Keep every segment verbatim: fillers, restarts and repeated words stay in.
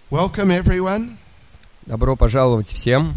Welcome everyone. Добро пожаловать всем.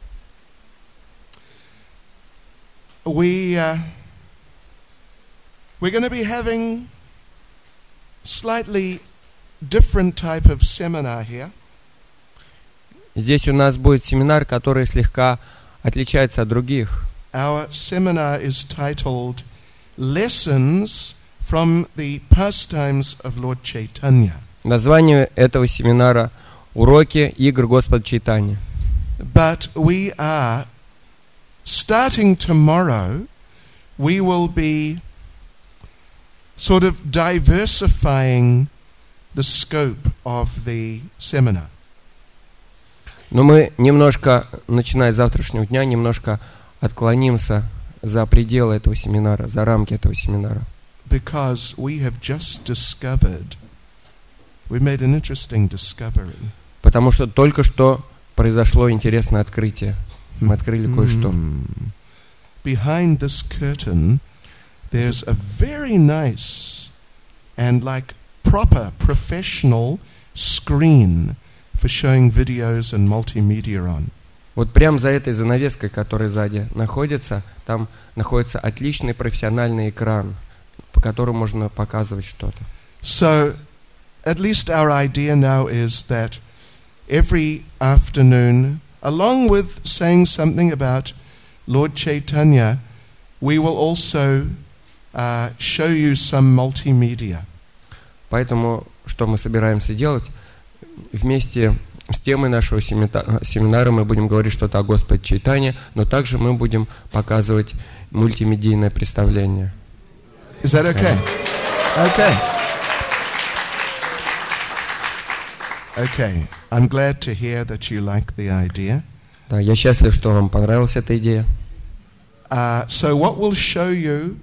We uh, we're going to be having slightly different type of seminar here. Здесь у нас будет семинар, который слегка отличается от других. Our seminar is titled Lessons from the Pastimes of Lord Chaitanya. Название этого семинара «Уроки игр Господа Чайтаньи». But we are starting tomorrow, we will be sort of diversifying the scope of the seminar. Но мы немножко, начиная с завтрашнего дня, немножко отклонимся за пределы этого семинара, за рамки этого семинара. Because we have just discovered, we made an interesting discovery. Потому что только что произошло интересное открытие. Мы открыли кое-что. Behind this curtain, there's a very nice and like proper professional screen for showing videos and multimedia on. Вот прямо за этой занавеской, которая сзади находится, там находится отличный профессиональный экран, по которому можно показывать что-то. So, at least our idea now is that every afternoon, along with saying something about Lord Chaitanya, we will also uh, show you some multimedia. Поэтому, что мы собираемся делать, вместе с темой нашего семинара мы будем говорить что-то о Господе Чайтанье, но также мы будем показывать мультимедийное представление. Is that okay? Okay. Okay. I'm glad to hear that you like the idea. Да, я счастлив, что вам понравилась эта идея. Uh, so what we'll show you,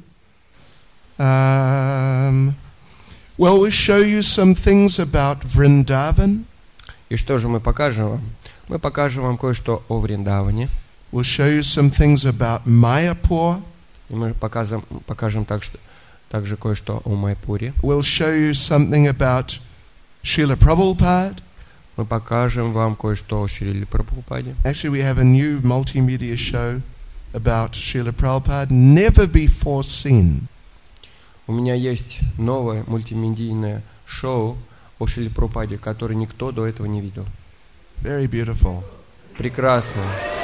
um, well, we'll show you some things about Vrindavan. И что же мы покажем вам? Мы покажем вам кое-что о Вриндаване. We'll show you some things about Mayapur. И мы покажем, покажем так, что, также кое-что о Майпуре. We'll show you something about Srila Prabhupada. Мы покажем вам кое-что о Шриле Прабхупаде. Actually, we have a new multimedia show about Srila Prabhupada, never before seen. У меня есть новое мультимедийное шоу о Шриле Прабхупаде, которое никто до этого не видел. Very beautiful. Прекрасно.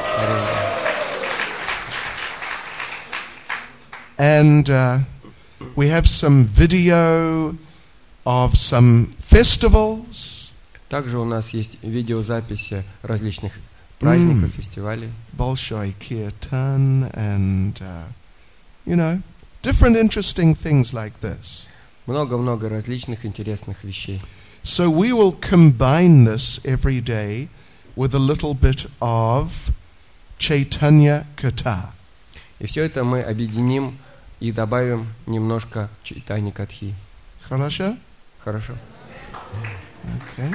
And uh, we have some video of some festivals. Также у нас есть видеозаписи различных праздников, mm. фестивалей. Bolshoi Kirtan and, uh, you know, different interesting things like this. Много-много различных интересных вещей. So we will combine this every day with a little bit of Chaitanya Katha. И все это мы объединим и добавим немножко Чайтаньи Катхи. Хорошо? Хорошо. Okay.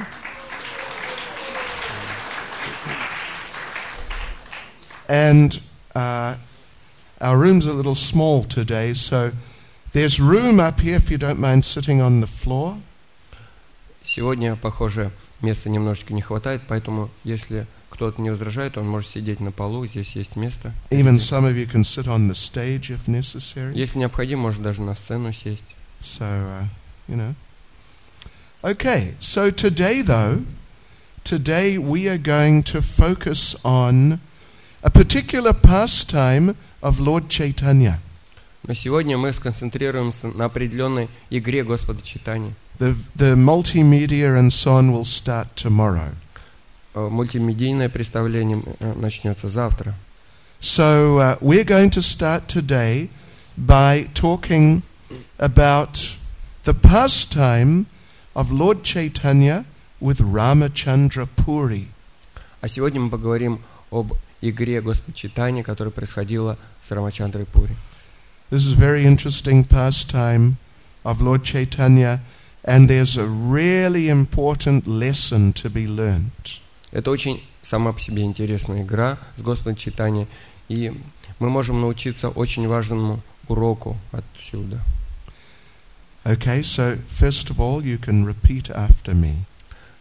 And uh, our room's a little small today, so there's room up here if you don't mind sitting on the floor. Сегодня, похоже, места немножечко не хватает, поэтому если кто-то не возражает, он может сидеть на полу, здесь есть место. Even some of you can sit on the stage if necessary. Если необходимо, может даже на сцену сесть. So, uh, you know. Okay, so today though, today we are going to focus on a particular pastime of Lord Chaitanya. Но сегодня мы сконцентрируемся на определенной игре Господа Чайтаньи. The, the multimedia and so on will start tomorrow. Мультимедийное представление начнется завтра. So uh, we're going to start today by talking about the pastime of Lord Chaitanya with Ramachandra Puri. А сегодня мы поговорим об игре Господа Чайтаньи, которая происходила с Рамачандрой Пури. This is a very interesting pastime of Lord Chaitanya, and there's a really important lesson to be learned. Это очень сама по себе интересная игра с Господом Чайтаньи, и мы можем научиться очень важному уроку отсюда. Okay, so first of all, you can repeat after me.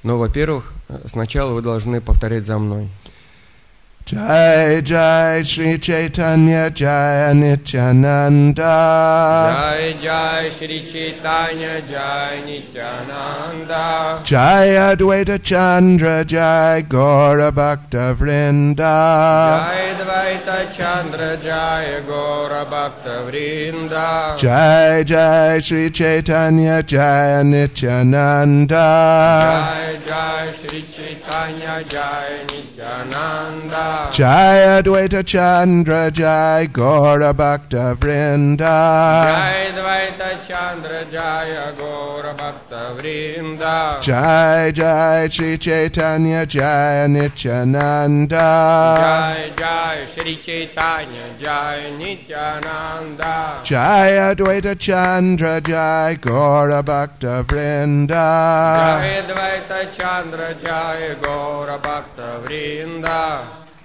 Но, во-первых, сначала вы должны повторять за мной. Jai Jai Shri Chaitanya Jai Nityananda. Jai Jai Shri Chaitanya Jai Nityananda. Jai Advaita Chandra Jai Gaura Bhakta Vrinda. Jai Advaita Chandra Jai Gaura Bhakta Vrinda. Jai Jai Shri Chaitanya Jai Nityananda. Jai Jai Shri Chaitanya Jai Nityananda. Jai Advaita Chandra Jai Gaura Bhakta Vrinda. Jai Advaita Chandra Jai Gaura Bhakta Vrinda. Jai Jai Shri Chaitanya Jai Nityananda. Jai Jai Shri Chaitanya Jai Nityananda. Jai Advaita Chandra Jai Gaura Bhakta Vrinda. Jai Advaita Chandra Jai Gaura Bhakta Vrinda.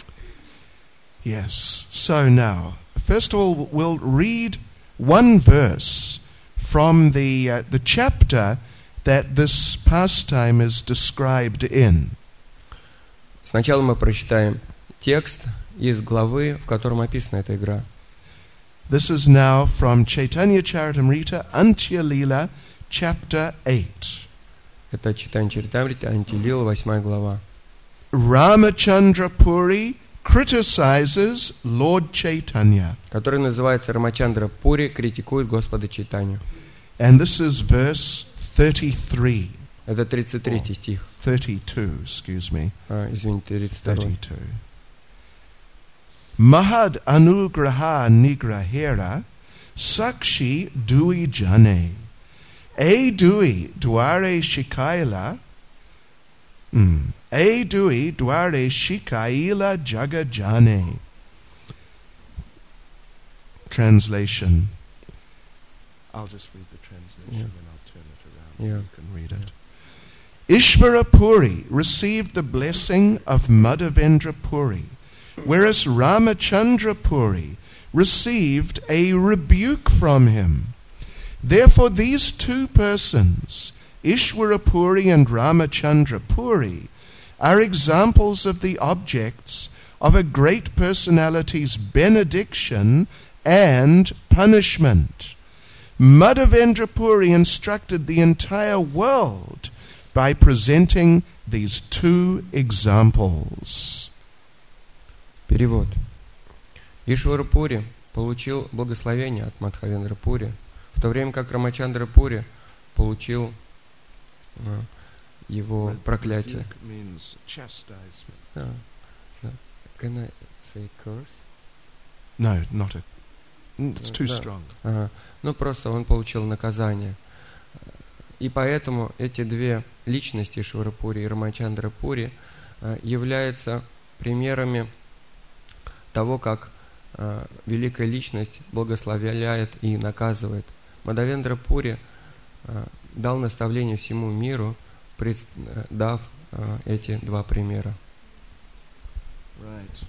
Yes, so now, first of all, we'll read one verse from the, uh, the chapter that this pastime is described in. Сначала мы прочитаем текст из главы, в котором описана эта игра. This is now from Chaitanya Charitamrita, Antya Lila, chapter eight. Это читание Чаритамриты, Антилила, восьмая глава. Ramachandra Puri criticizes Lord Chaitanya. Который называется Рамачандра Пури, критикует Господа Чайтанью. And this is verse thirty-three. Это тридцать третий стих. thirty-two, excuse me. А, извините, тридцать второй. thirty-two. Mahad anugraha nigrahera sakshi dui jane. E dui dware shikaila. Hmm. E dui dware shikaila jagajane. Translation. I'll just read the translation Yeah. and I'll turn it around. Yeah. You can read it. Ishvara Puri received the blessing of Madhavendra Puri, whereas Ramachandra Puri received a rebuke from him. Therefore these two persons, Ishvara Puri and Ramachandra Puri, are examples of the objects of a great personality's benediction and punishment. Madhavendra Puri instructed the entire world by presenting these two examples. Перевод. Ишвара Пури получил благословение от Мадхавендра Пури, в то время как Рамачандра Пури получил uh, его проклятие. Uh, uh, can I say curse? No, not a. It's too Да. strong. Ага. Ну, просто он получил наказание. И поэтому эти две личности, Ишвара Пури и Рамачандра Пури, являются примерами того, как великая личность благословляет и наказывает. Мадхавендра Пури дал наставление всему миру, дав эти два примера. Right.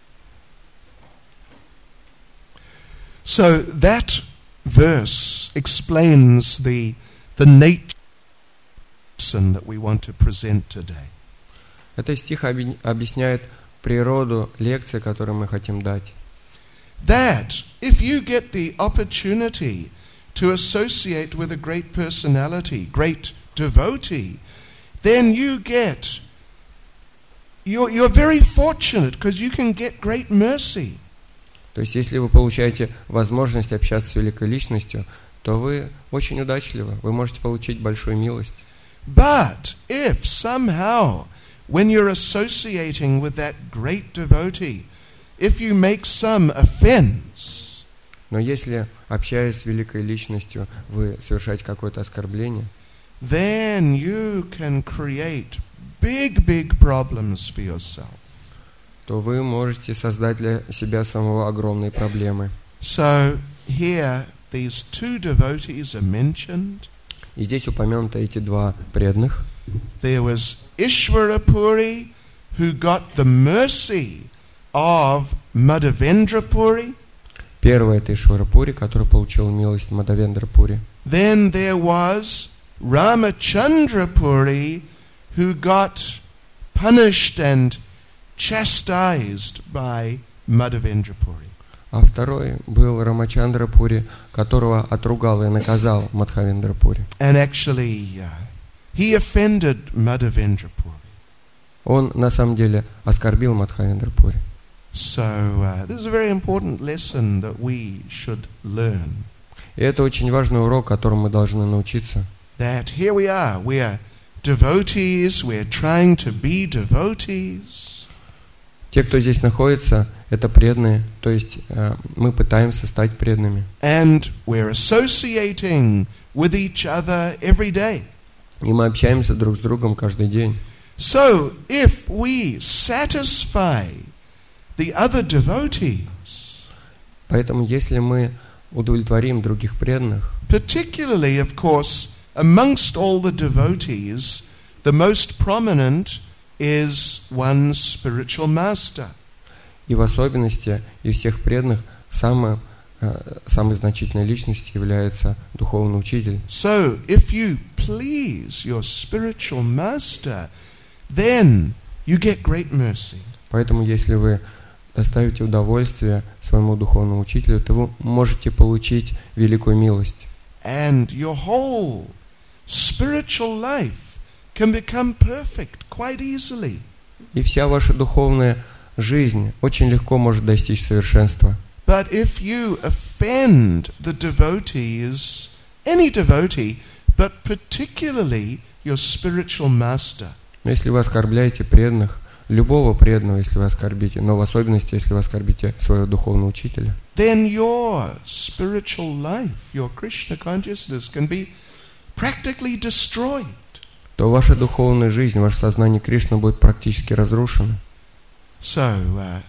So that verse explains the the nature that we want to present today. Этот стих объясняет природу лекции, которую мы хотим дать. That if you get the opportunity to associate with a great personality, great devotee, then you get you're you're very fortunate because you can get great mercy. То есть, если вы получаете возможность общаться с великой личностью, то вы очень удачливы, вы можете получить большую милость. But if somehow, when you're associating with that great devotee, if you make some offense, Но если, общаясь с великой личностью, вы совершаете какое-то оскорбление, then you can create big, big problems for yourself. то вы можете создать для себя самого огромные проблемы. So here, these two devotees are mentioned. И здесь упомянуты эти два преданных. There was Ishvara Puri, who got the mercy of Madhavendra Puri. Первый — это Ишвара Пури, который получил милость Мадхавендра Пури. Then there was Ramachandra Puri, who got punished and chastised by Madhavendra Puri. А второй был Рамачандра Пури, которого отругал и наказал Мадхавендра Пури. And actually, uh, he offended Madhavendra Puri. Он на самом деле оскорбил Мадхавендра Пури. So uh, this is a very important lesson that we should learn. И это очень важный урок, которому мы должны научиться. That here we are, we are devotees, we are trying to be devotees. Те, кто здесь находится, это преданные, то есть э, мы пытаемся стать преданными. And we're associating with each other every day. И мы общаемся друг с другом каждый день. So if we satisfy the other devotees, Поэтому если мы удовлетворим других преданных, particularly, of course, amongst all the devotees, the most prominent is one's spiritual master. и в особенности из всех преданных самой, э, самой значительной личностью является духовный учитель. So if you please your spiritual master, then you get great mercy. Поэтому если вы доставите удовольствие своему духовному учителю, то вы можете получить великую милость. And your whole spiritual life can become perfect quite easily. И вся ваша духовная жизнь очень легко может достичь совершенства. But if you offend the devotees, any devotee, but particularly your spiritual master, Но если вы оскорбляете преданных, любого преданного, если вы оскорбите, но в особенности, если вы оскорбите своего духовного учителя, then your spiritual life, your Krishna consciousness can be practically destroyed. то ваша духовная жизнь, ваше сознание Кришны будет практически разрушено. So, uh,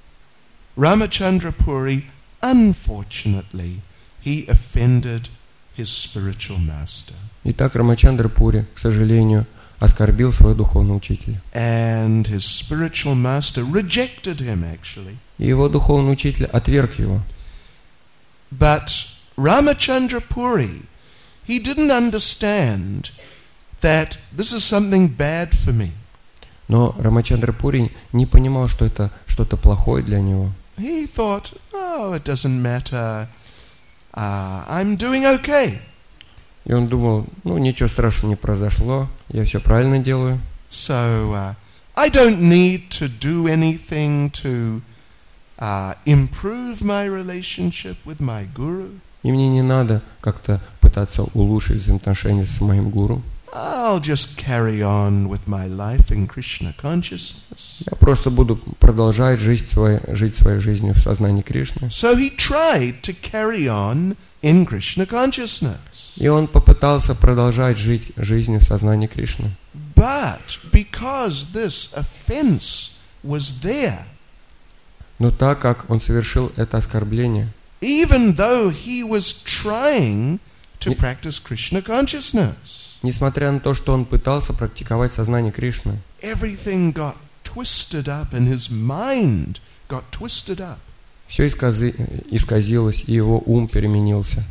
Ramachandra Puri, unfortunately, he offended his spiritual master. Итак, Рамачандра Пури, к сожалению, оскорбил своего духовного учителя. And his spiritual master rejected him, actually. И его духовный учитель отверг его. But Ramachandra Puri, he didn't understand that this is something bad for me. Но Рамачандра Пури не понимал, что это что-то плохое для него. He thought, oh, it doesn't matter. Uh, I'm doing okay. И он думал, ну ничего страшного не произошло, я все правильно делаю. So uh, I don't need to do anything to uh, improve my relationship with my guru. И мне не надо как-то пытаться улучшить взаимоотношения с моим гуру. I'll just carry on with my life in Krishna consciousness. Я просто буду продолжать жить своей, жить своей жизнью в сознании Кришны. So he tried to carry on in Krishna consciousness. И он попытался продолжать жить жизнью в сознании Кришны. But because this offense was there, Но так как он совершил это оскорбление, even though he was trying to Не- practice Krishna consciousness, несмотря на то, что он пытался практиковать сознание Кришны, everything got twisted up and his mind got twisted up. все исказы- исказилось, и его ум переменился.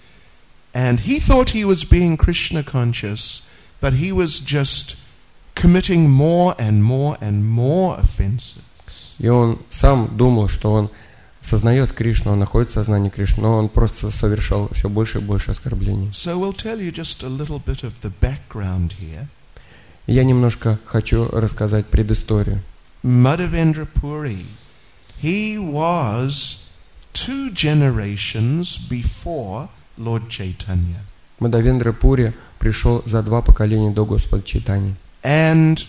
And he thought he was being Krishna conscious, but he was just committing more and more and more offenses. И он сам думал, что он сознает Кришну, он находится в сознании Кришны, но он просто совершал все больше и больше оскорблений. So we'll tell you just a little bit of the background here. И я немножко хочу рассказать предысторию. Madhavendra Puri, he was two generations before Lord Chaitanya. Мадхавендра Пури пришел за два поколения до Господа Чайтаньи. And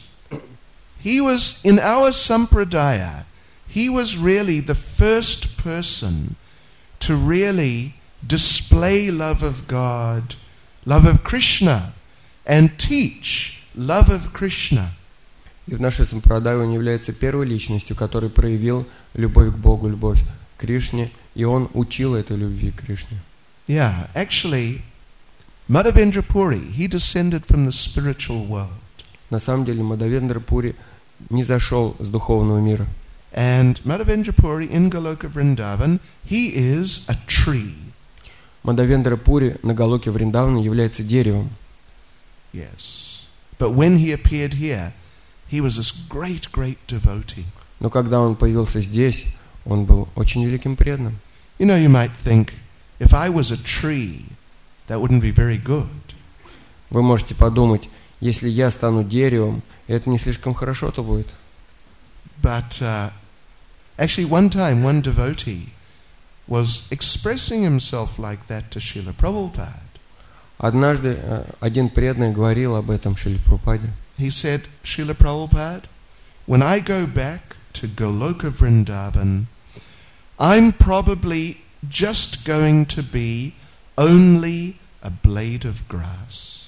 he was, in our sampradaya, he was really the first person to really display love of God, love of Krishna, and teach love of Krishna. И в нашей сампрадае он является первой личностью, который проявил любовь к Богу, любовь к Кришне, и он учил этой любви к Кришне. Yeah, actually, Madhavendra Puri, he descended from the spiritual world. На самом деле Мадхавендра Пури не зашел с духовного мира. And Madhavendra Puri in Goloka Vrindavan, he is a tree. Мадхавендра Пури на Галоке Вриндавана является деревом. Yes. But when he appeared here, he was this great, great devotee. Но когда он появился здесь, он был очень великим преданным. You know, you might think, if I was a tree, that wouldn't be very good. Вы можете подумать, если я стану деревом, это не слишком хорошо-то будет. But uh, actually, one time, one devotee was expressing himself like that to Srila Prabhupada. Однажды один преданный говорил об этом Шриле Прабхупаде. He said, Srila Prabhupada, when I go back to Goloka Vrindavan, I'm probably just going to be only a blade of grass.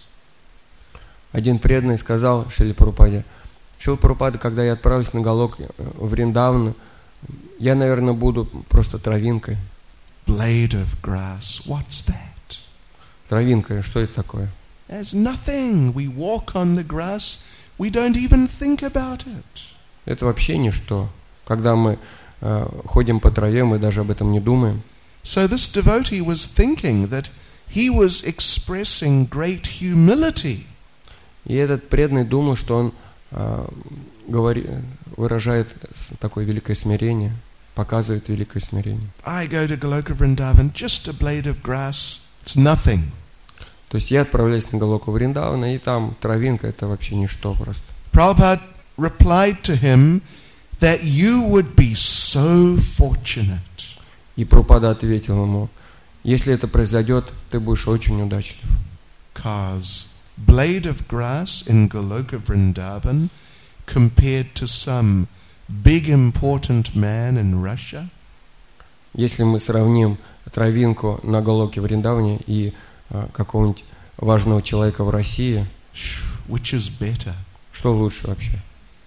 Один преданный сказал Шриле Прабхупаде: Шрила Прабхупада, когда я отправлюсь на Галок Вриндаван, я, наверное, буду просто травинкой. Blade of grass, what's that? Травинка, что это такое? There's nothing. We walk on the grass, we don't even think about it. Это вообще ничто. Когда мы э, ходим по траве, мы даже об этом не думаем. So this devotee was thinking that he was expressing great humility. И этот преданный думал, что он э, говори, выражает такое великое смирение, показывает великое смирение. I go to Goloka Vrindavan, just a blade of grass, it's nothing. То есть я отправляюсь на Галоку Вриндавана, и там травинка, это вообще ничто просто. Prabhupada replied to him that you would be so fortunate. И Прабхупада ответил ему: если это произойдет, ты будешь очень удачлив. Because blade of grass in Goloka Vrindavan compared to some big important man in Russia. Если мы сравним травинку на Галоке Вриндаване и а, какого-нибудь важного человека в России, which is better? Что лучше вообще?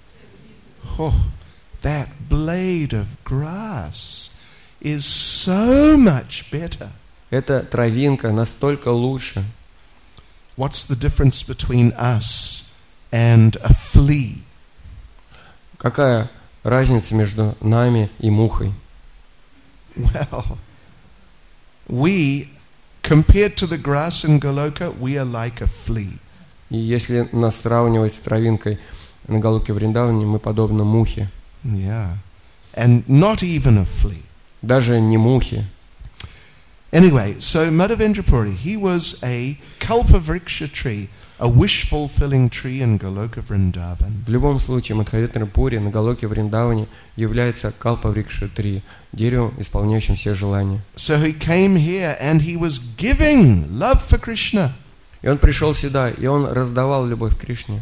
Oh, that blade of grass is so much better. Эта травинка настолько лучше. What's the difference between us and a flea? Какая разница между нами и мухой? Well, we, compared to the grass in Goloka, we are like a flea. И если нас сравнивать с травинкой на Галоке Вриндаване, мы подобны мухе. Yeah, and not even a flea. Даже не мухи. Anyway, so Madhavendra Puri, he was a Kalpavriksha tree, a wish-fulfilling tree in Goloka Vrindavan. В любом случае, Мадхавендра Пури на Галоке Вриндаване является Калпаврикша три, деревом, исполняющим все желания. So he came here and he was giving love for Krishna. И он пришел сюда, и он раздавал любовь к Кришне.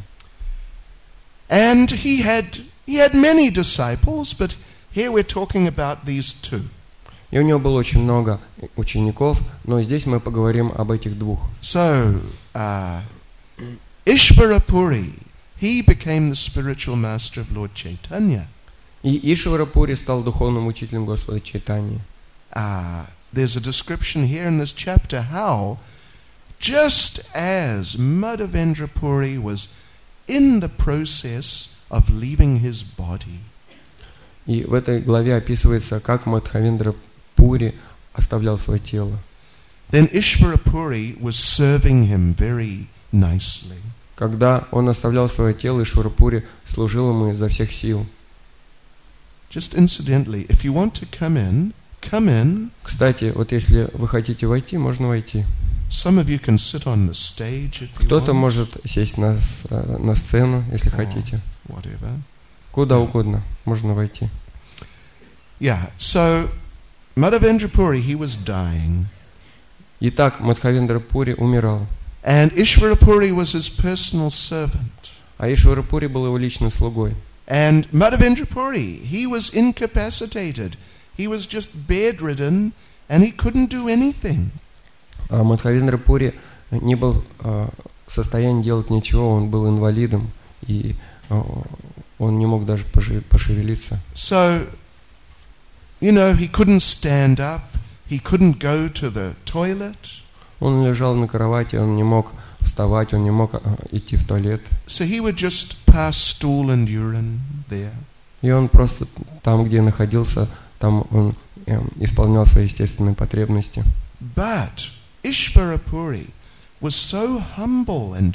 And he had he had many disciples, but here we're talking about these two. И у него было очень много учеников, но здесь мы поговорим об этих двух. So, uh, Ishvara Puri, he became the spiritual master of Lord Chaitanya. И Ишвара Пури стал духовным учителем Господа Чайтаньи. Uh, there's a description here in this chapter how, just as Madhavendra Puri was in the process of leaving his body, И в этой главе описывается, как Мадхавендра Пури оставлял свое тело. then Ishvara Puri was serving him very nicely. Когда он оставлял свое тело, Ишвара Пури служил ему изо всех сил. Just incidentally, if you want to come in, come in. Кстати, вот если вы хотите войти, можно войти. Some of you can sit on the stage if you Кто-то want. может сесть на, с- на сцену, если хотите. Whatever. Куда угодно можно войти. Yeah, so Madhavendra Puri, he was dying. Итак, Мадхавендра Пури умирал. And Ishvara Puri was his personal servant. А Ишвара Пури был его личным слугой. And Madhavendra Puri, he was incapacitated. He was just bedridden and he couldn't do anything. А Мадхавендра Пури не был а, в состоянии делать ничего, он был инвалидом, и а, он не мог даже поши- пошевелиться. So, you know, he couldn't stand up. He couldn't go to the toilet. Он лежал на кровати, он не мог вставать, он не мог а, идти в туалет. So he would just pass stool and urine there. И он просто там, где находился, там он э, исполнял свои естественные потребности. But Ishvara Puri was so humble and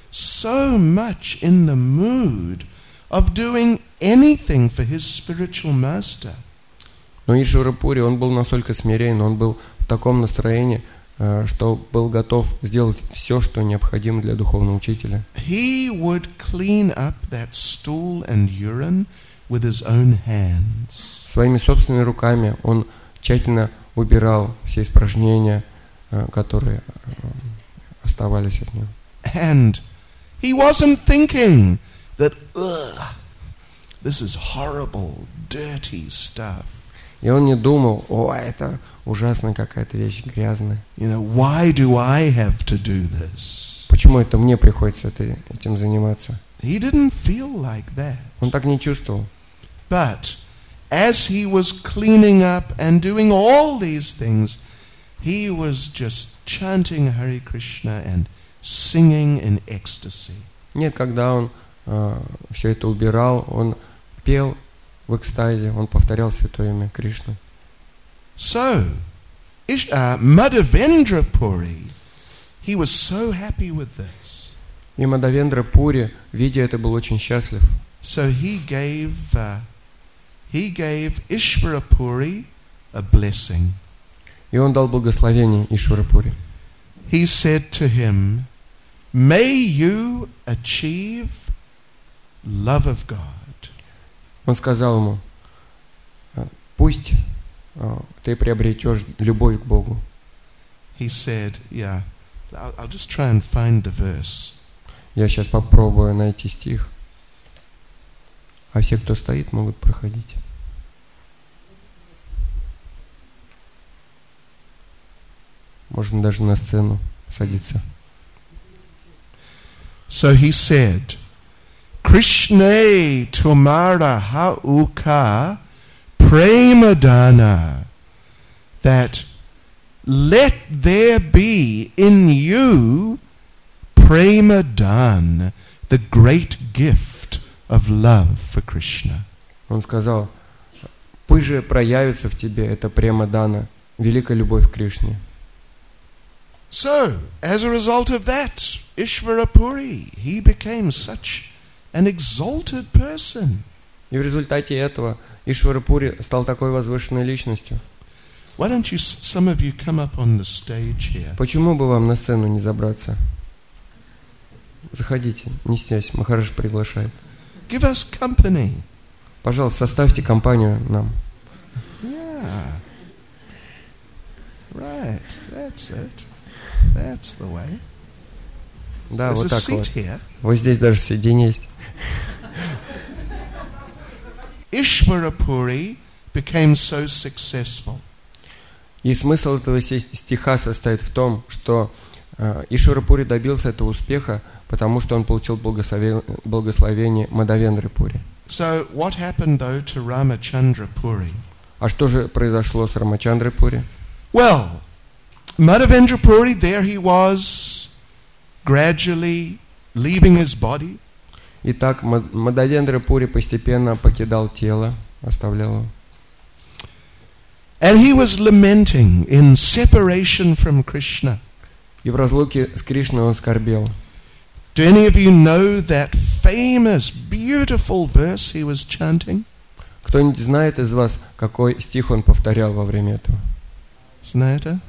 so much in the mood of doing anything for his spiritual master. Но Ишвара Пури, он был настолько смиренен, он был в таком настроении, что был готов сделать все, что необходимо для духовного учителя. He would clean up that stool and urine with his own hands. Своими собственными руками он тщательно убирал все испражнения, которые оставались от него. And he wasn't thinking that, ugh, this is horrible, dirty stuff. И он не думал, о, это ужасная какая-то вещь, грязная. You know, why do I have to do this? Почему это мне приходится это, этим заниматься? He didn't feel like that. Он так не чувствовал. But as he was cleaning up and doing all these things, he was just chanting Hare Krishna and singing in ecstasy. Нет, когда он э, все это убирал, он пел в экстазе, он повторял святое имя Кришны. So, Ish, uh, Madhavendra Puri, he was so happy with this. И Мадавендра Пури, видя это, был очень счастлив. So he gave, uh, he gave Ishvara Puri a blessing. И он дал благословение Ишвара Пури. He said to him, "May you achieve love of God." Он сказал ему, пусть ты приобретешь любовь к Богу. He said, yeah, I'll, I'll just try and find the verse. Я сейчас попробую найти стих. А все, кто стоит, могут проходить. Можно даже на сцену садиться. So he said, Krishna tumara hauka premadana, that let there be in you premadan, the great gift of love for Krishna. Он сказал, пусть же проявится в тебе это премадана, великая любовь к Кришне. So, as a result of that, Ishvara Puri, he became such an exalted person. И в результате этого Ишвара Пури стал такой возвышенной личностью. Why don't you, some of you, come up on the stage here? Почему бы вам на сцену не забраться? Заходите, не стесняйтесь, Махарадж приглашает. Give us company. Пожалуйста, составьте компанию нам. Yeah. Right, that's it. That's the way. Да, There's вот a так seat вот. here. Вот здесь даже сиденье есть. Ishvara Puri became so successful. И смысл этого стиха состоит в том, что Ишвара Пури добился этого успеха, потому что он получил благословение, благословение Мадавендры Пури. So what happened though to Ramachandra Puri? А что же произошло с Рамачандрой Пури? Well, Madhavendra Puri, there he was, gradually leaving his body. Итак, Мадавендра Пури постепенно покидал тело, оставлял его. And he was lamenting in separation from Krishna. И в разлуке с Кришной он скорбел. Do any of you know that famous, beautiful verse he was chanting? Кто-нибудь знает из вас, какой стих он повторял во время этого? Знаете?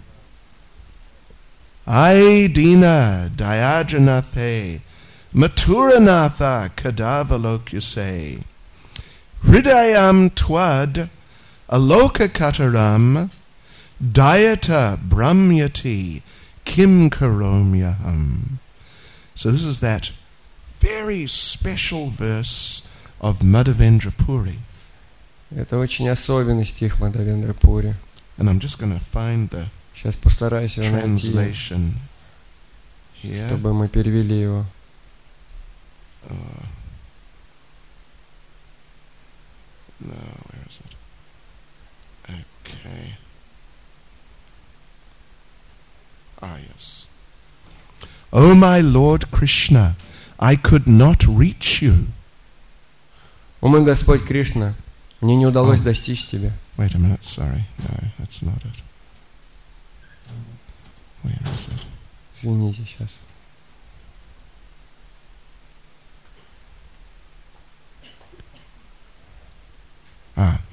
Ai dina dayajanathe maturanatha kadavalokyase hridayam twad aloka kataram dayata brahmyati kim karomyaham. So this is that very special verse of Madhavendra Puri. Это очень особенный стих Мадавендра Пури. And I'm just going to find the Сейчас постараюсь его найти, translation here. чтобы мы перевели его. Uh, no, where is it? Okay. Ah, yes. Oh, my Lord Krishna, I could not reach you. О мой Господь Кришна, мне не удалось Oh. достичь Тебя. Wait a minute, sorry. No, that's not it. Where is it? Извините сейчас.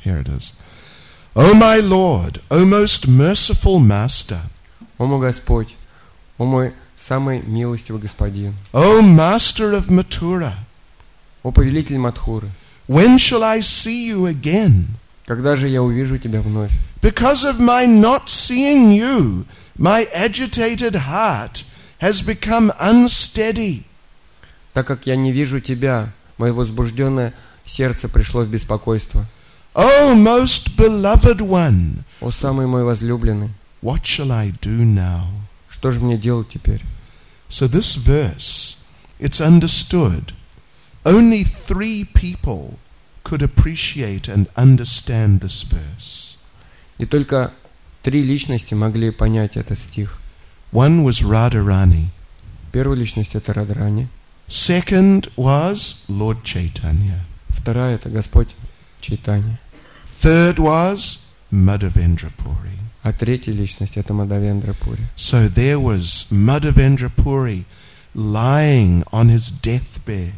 here it is. O my Lord, O most merciful Master, О мой Господь, о мой самый милостивый Господин, O Master of Mathura, о повелитель Мадхуры, when shall I see you again? когда же я увижу Тебя вновь? Because of my not seeing you, my agitated heart has become unsteady. Так как я не вижу Тебя, мое возбужденное сердце пришло в беспокойство. O most beloved one, О самый мой возлюбленный, what shall I do now? что же мне делать теперь? So this verse, it's understood. Only three people could appreciate and understand this verse. И только три личности могли понять этот стих. One was Radharani. Первая личность — это Радхарани. Second was Lord Chaitanya. Вторая — это Господь Чайтанья. Third was Madhavendra Puri. А третья личность — это Мадхавендра Пури. So there was Madhavendra Puri lying on his deathbed.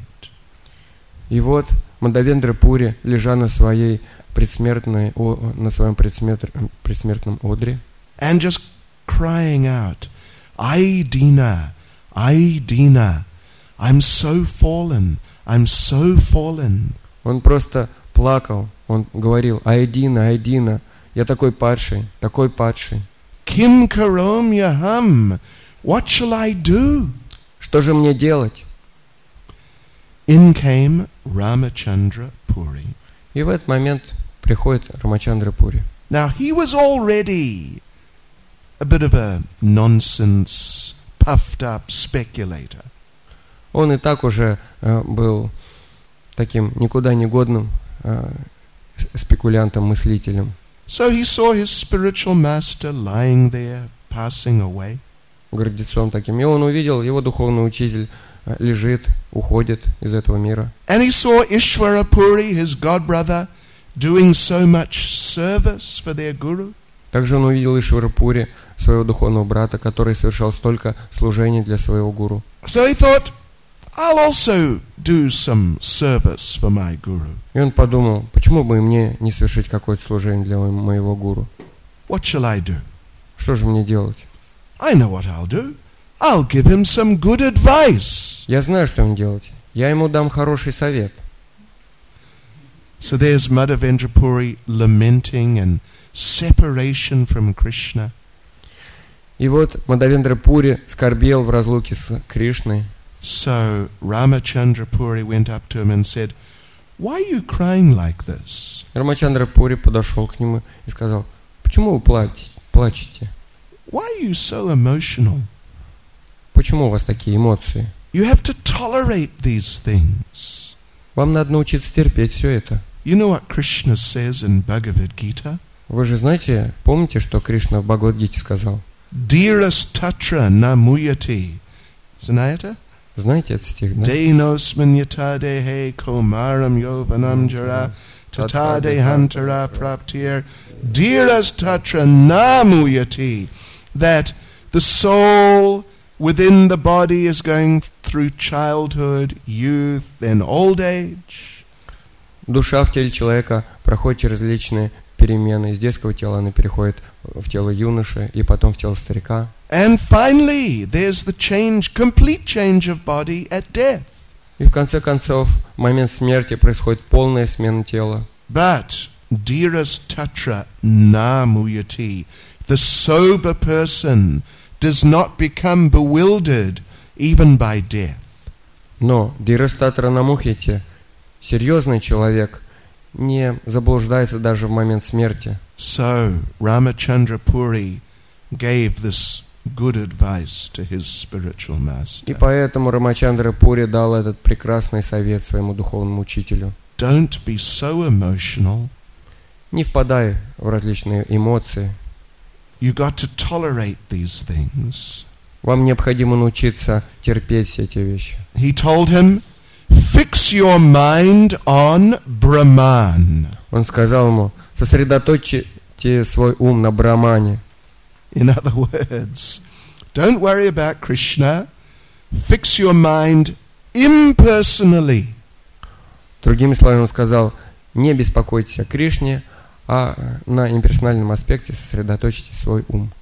И вот Мадхавендра Пури, лежа на своей предсмертной, о, на своем предсмертр, предсмертном одре, And just crying out, Ai Dina, Ai Dina, I'm so fallen, I'm so fallen. он просто плакал, он говорил: «Айдина, Айдина, я такой падший, такой падший. Kim karom yaham, what shall I do? Что же мне делать?» In came Ramachandra Puri. И в этот момент приходит Рамачандра Пури. Now he was already a bit of a nonsense, puffed up speculator. Он и так уже э, был таким никуда не годным э, спекулянтом, мыслителем. So he saw his spiritual master lying there, passing away. Гордецом таким. И он увидел, его духовный учитель э, лежит, уходит из этого мира. And he saw Ishvara Puri, his godbrother, doing so much service for their guru. Также он увидел Ишвара Пури, своего духовного брата, который совершал столько служений для своего гуру. So he thought, I'll also do some service for my guru. И он подумал, почему бы и мне не совершить какое-то служение для моего гуру? What shall I do? Что же мне делать? I know what I'll do. I'll give him some good advice. Я знаю, что ему делать. Я ему дам хороший совет. So there's Madhavendra Puri lamenting and separation from Krishna. И вот Мадхавендра Пури скорбел в разлуке с Кришной. So Ramachandra Puri went up to him and said, Why are you crying like this? Рамачандра Пури подошел к нему и сказал: почему вы плачете? плачете? Why are you so emotional? Почему у вас такие эмоции? You have to tolerate these things. Вам надо научиться терпеть все это. You know what Krishna says in Bhagavad Gita? Вы же знаете, помните, что Кришна в Бхагавад-гите сказал? Dhiras tatra na muyati. Знаете это? Знаете этот стих, да? Denosman yatadehe komaram yovanam jara tatadehantara praptir dhiras tatra na muyati. That the soul within the body is going through childhood, youth, and old age. Душа в теле человека проходит через различные перемены. Из детского тела она переходит в тело юноши и потом в тело старика. And finally, there's the change, complete change of body at death. И в конце концов, в момент смерти происходит полная смена тела. But dhiras tatra na muyati. The sober person does not become bewildered even by death. Но Дирастатра Намухити, серьезный человек, не заблуждается даже в момент смерти. So Ramachandra Puri gave this good advice to his spiritual И master. поэтому Рамачандра Пури дал этот прекрасный совет своему духовному учителю. Don't be so emotional. Не впадай в различные эмоции. You got to tolerate these things. Вам необходимо научиться терпеть все эти вещи. He told him, fix your mind on Brahman. Он сказал ему: сосредоточьте свой ум на Брахмане. In other words, don't worry about Krishna. Fix your mind impersonally. Другими словами, он сказал: не беспокойтесь о Кришне, а на имперсональном аспекте сосредоточьте свой ум.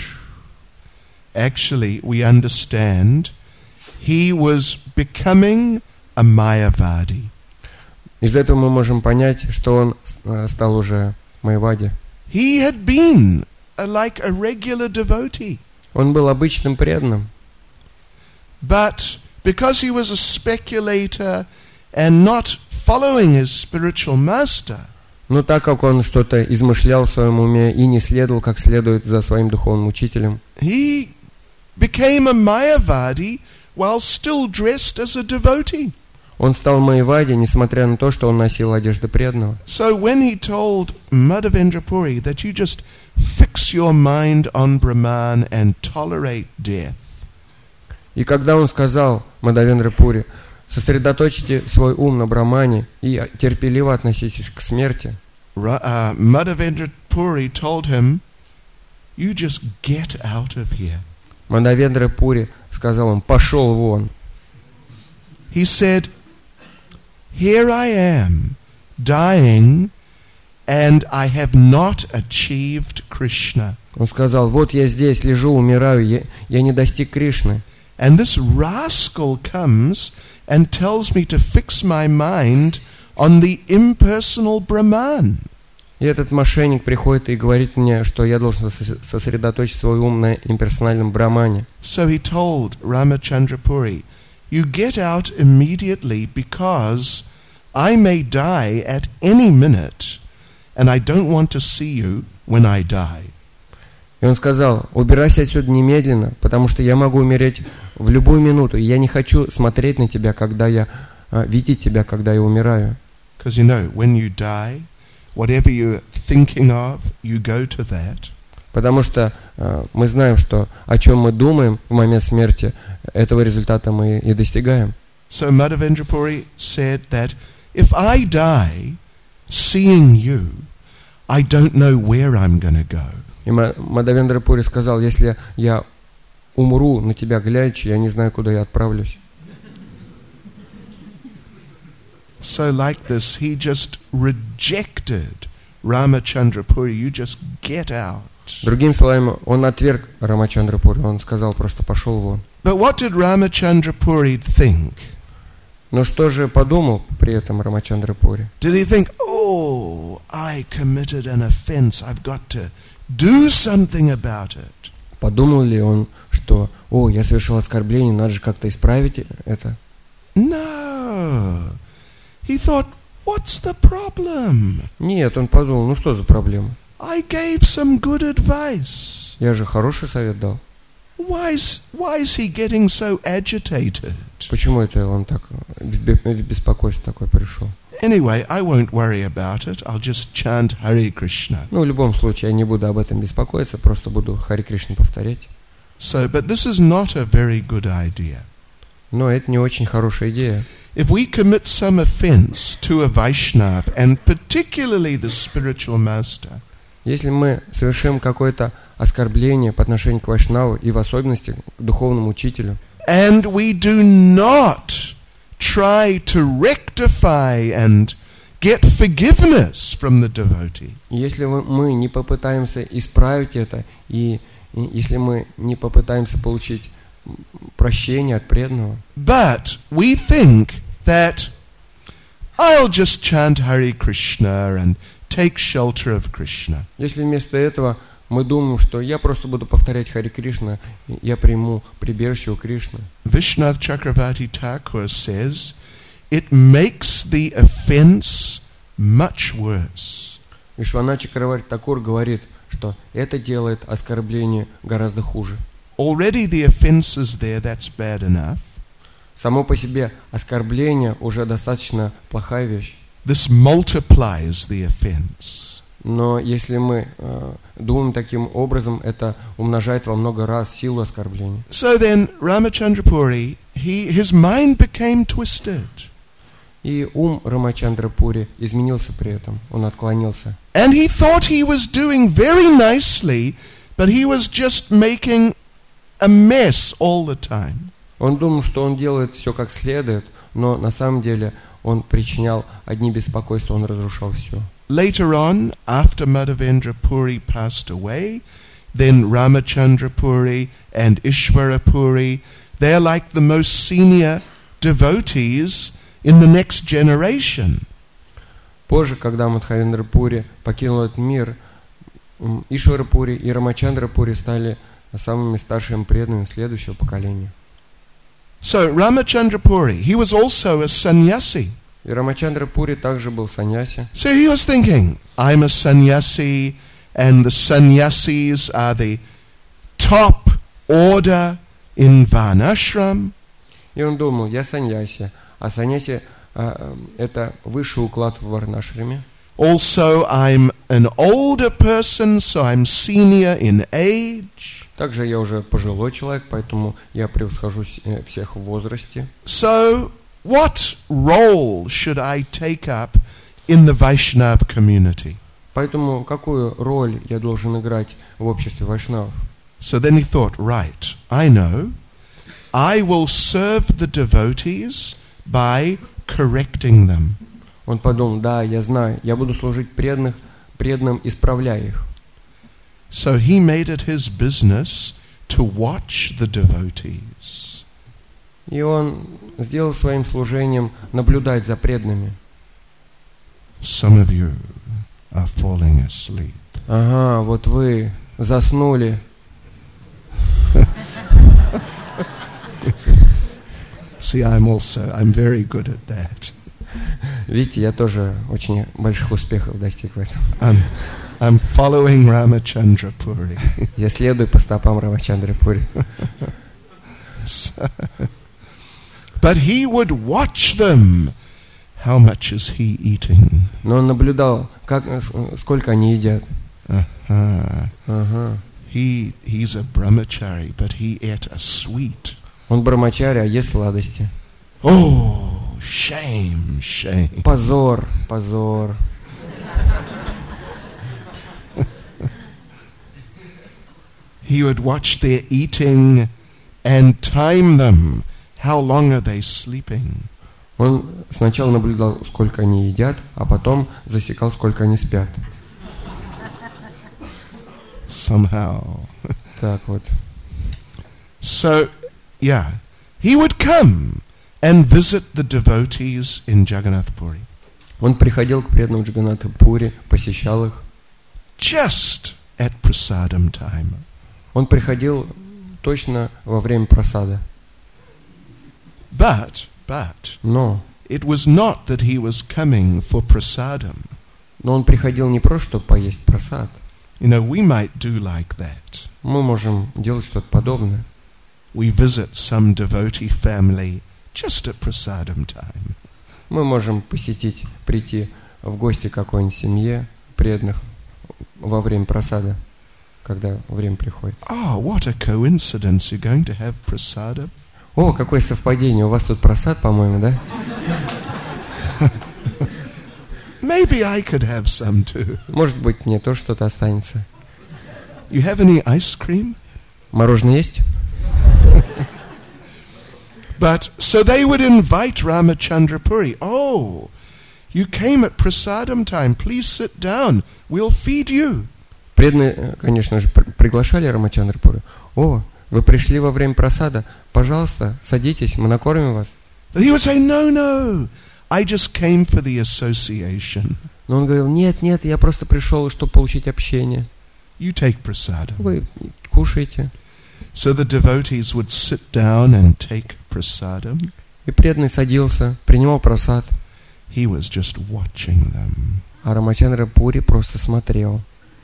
Actually, we understand he was becoming a Mayavadi. Из этого мы можем понять, что он э, стал уже Майявади. He had been a, like a regular devotee. Он был обычным преданным. But because he was a speculator and not following his spiritual master, Но так как он что-то измышлял в своем уме и не следовал как следует за своим духовным учителем, he became a Mayavadi while still dressed as a devotee. он стал Майявади, несмотря на то, что он носил одежды преданного. So when he told Madhavendra Puri that you just fix your mind on Brahman and tolerate death, И когда он сказал Мадхавендра Пури, сосредоточьте свой ум на Брахмане и терпеливо относитесь к смерти, Ra- uh, Madhavendra Puri told him, you just get out of here. Мадхавендра Пури сказал им: пошел вон. He said, here I am, dying, and I have not achieved Krishna. Он сказал: вот я здесь лежу, умираю, я, я не достиг Кришны. And this rascal comes and tells me to fix my mind on the impersonal Brahman. И этот мошенник приходит и говорит мне, что я должен сосредоточить свой ум на имперсональном Брахмане. So he told Ramachandra Puri, you get out immediately because I may die at any minute and I don't want to see you when I die. И он сказал: убирайся отсюда немедленно, потому что я могу умереть в любую минуту, и я не хочу смотреть на тебя, когда я, видеть тебя, когда я умираю. Because you know, when you die, whatever you're thinking of, you go to that. Потому что э, мы знаем, что о чем мы думаем в момент смерти, этого результата мы и достигаем. So Madhavendra Puri said that if I die seeing you, I don't know where I'm going to go. И Мадхавендра Пури сказал: если я умру на тебя глядя, я не знаю, куда я отправлюсь. So like this, he just rejected Ramachandra Puri. You just get out. Другими словами, он отверг Рамачандра Пури. Он сказал: просто пошел вон. But what did Ramachandra Puri think? Но что же подумал при этом Рамачандра Пури? Did he think, oh, I committed an offense, I've got to do something about it? Подумал ли он, что: о, я совершил оскорбление, надо же как-то исправить это? No. He thought, what's the problem? Нет, он подумал: ну что за проблема? I gave some good advice. Я же хороший совет дал. Why is, why is he getting so agitated? Почему это он так в беспокойство такой пришел? Anyway, I won't worry about it. I'll just chant Hare Krishna. Ну, в любом случае, я не буду об этом беспокоиться, просто буду Харе Кришну повторять. So, but this is not a very good idea. Но это не очень хорошая идея. If we commit some offense to a Vaishnava, and particularly the spiritual master, Если мы совершим какое-то оскорбление по отношению к Вайшнаву и в особенности к духовному учителю, and we do not try to rectify and get forgiveness from the devotee, и если мы не попытаемся исправить это, и, и если мы не попытаемся получить прощение от преданного, but we think that I'll just chant Hare Krishna and take shelter of Krishna. если вместо этого мы думаем, что я просто буду повторять Харе Кришна, я приму прибежище у Кришны. Vishwanath Chakravarti Thakur says, it makes the offense much worse. Вишванат Чакраварти Такур говорит, что это делает оскорбление гораздо хуже. Already the offense is there, that's bad enough. Само по себе оскорбление уже достаточно плохая вещь. This multiplies the offense. Но если мы э, думаем таким образом, это умножает во много раз силу оскорбления. So then Ramachandra Puri, he, his mind became twisted. И ум Рамачандра Пури изменился при этом, он отклонился. And he thought he was doing very nicely, but he was just making a mess all the time. Он думал, что он делает все как следует, но на самом деле он причинял одни беспокойства, он разрушал все. Later on, after Madhavendra Puri passed away, then Ramachandra Puri and Ishvara Puri, they're like the most senior devotees in the next generation. Позже, когда Мадхавендра Пури покинул этот мир, Ишвара Пури и Рамачандра Пури стали самыми старшими преданными следующего поколения. So Ramachandra Puri, he was also a sannyasi. И Рамачандра Пури также был саньяси. So he was thinking, I'm a sannyasi, and the sannyasis are the top order in Varnashram. И он думал, я саньяси, а саньяси а, это высший уклад в варнашраме. Also, I'm an older person, so I'm senior in age. Также я уже пожилой человек, поэтому я превосхожу всех в возрасте. So, what role should I take up in the Vaishnav community? Поэтому какую роль я должен играть в обществе вайшнавов? So then he thought, right, I know. I will serve the devotees by correcting them. Он подумал, да, я знаю, я буду служить преданных, преданным, исправляя их. So he made it his business to watch the devotees. И он сделал своим служением наблюдать за преданными. Some of you are falling asleep. Ага, вот вы заснули. See, I'm also, I'm very good at that. Видите, я тоже очень больших успехов достиг в этом. I'm, I'm following Ramachandra Puri. Я следую по стопам Рамачандры Пури. So, but he would watch them. How much is he eating? Но он наблюдал, как, сколько они едят. Uh-huh. Ага. He, he's a brahmachari, but he ate a sweet. Он брамачари, а ест сладости. Oh, shame, shame. Позор, позор. He would watch their eating and time them. How long are they sleeping? Он сначала наблюдал, сколько они едят, а потом засекал, сколько они спят. Somehow. Так вот. So, yeah, he would come and visit the devotees in Jagannath Puri. Он приходил к преданным Джаганнатха Пури, посещал их. Just at prasadam time. Он приходил точно во время просады. But, but, Но, it was not that he was coming for prasadam. но он приходил не просто, чтобы поесть просад. You know, we might do like that. Мы можем делать что-то подобное. We visit some devotee family just at prasadam time. Мы можем посетить, прийти в гости к какой-нибудь семье преданных во время просады, когда время приходит. Oh, what a coincidence. You're going to have prasadam? О, какое совпадение, у вас тут просад, по-моему, да? Maybe I could have some too. Может быть, мне тоже что-то останется. You have any ice cream? Мороженое есть? But, so they would invite Ramachandra Puri. Oh, you came at prasadam time. Please sit down. We'll feed you. Преданные, конечно же, приглашали Рамачандра Пури. О, вы пришли во время просада. Пожалуйста, садитесь, мы накормим вас. But he would say, no, no. I just came for the association. Но он говорил, нет, нет, я просто пришел, чтобы получить общение. You take prasadam. Вы кушаете. So the devotees would sit down and take prasadam. И преданный садился, принимал просад. He was just watching them. А Рамачандра Пури просто смотрел.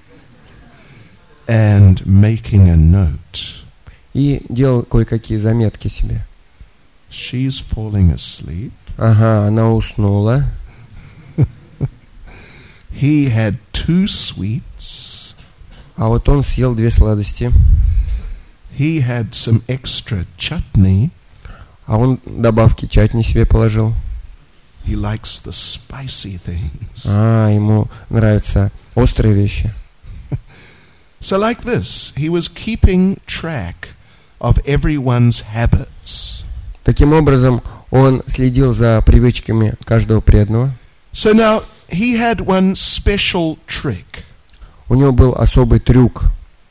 And making a note. И делал кое-какие заметки себе. She's falling asleep. Ага, она уснула. He had two sweets. А вот он съел две сладости. He had some extra chutney. А он добавки чатни себе положил. He likes the spicy things. А, ему нравятся острые вещи. So like this, he was keeping track of everyone's habits. Таким образом, Он следил за привычками каждого преданного. So now he had one special trick. У него был особый трюк.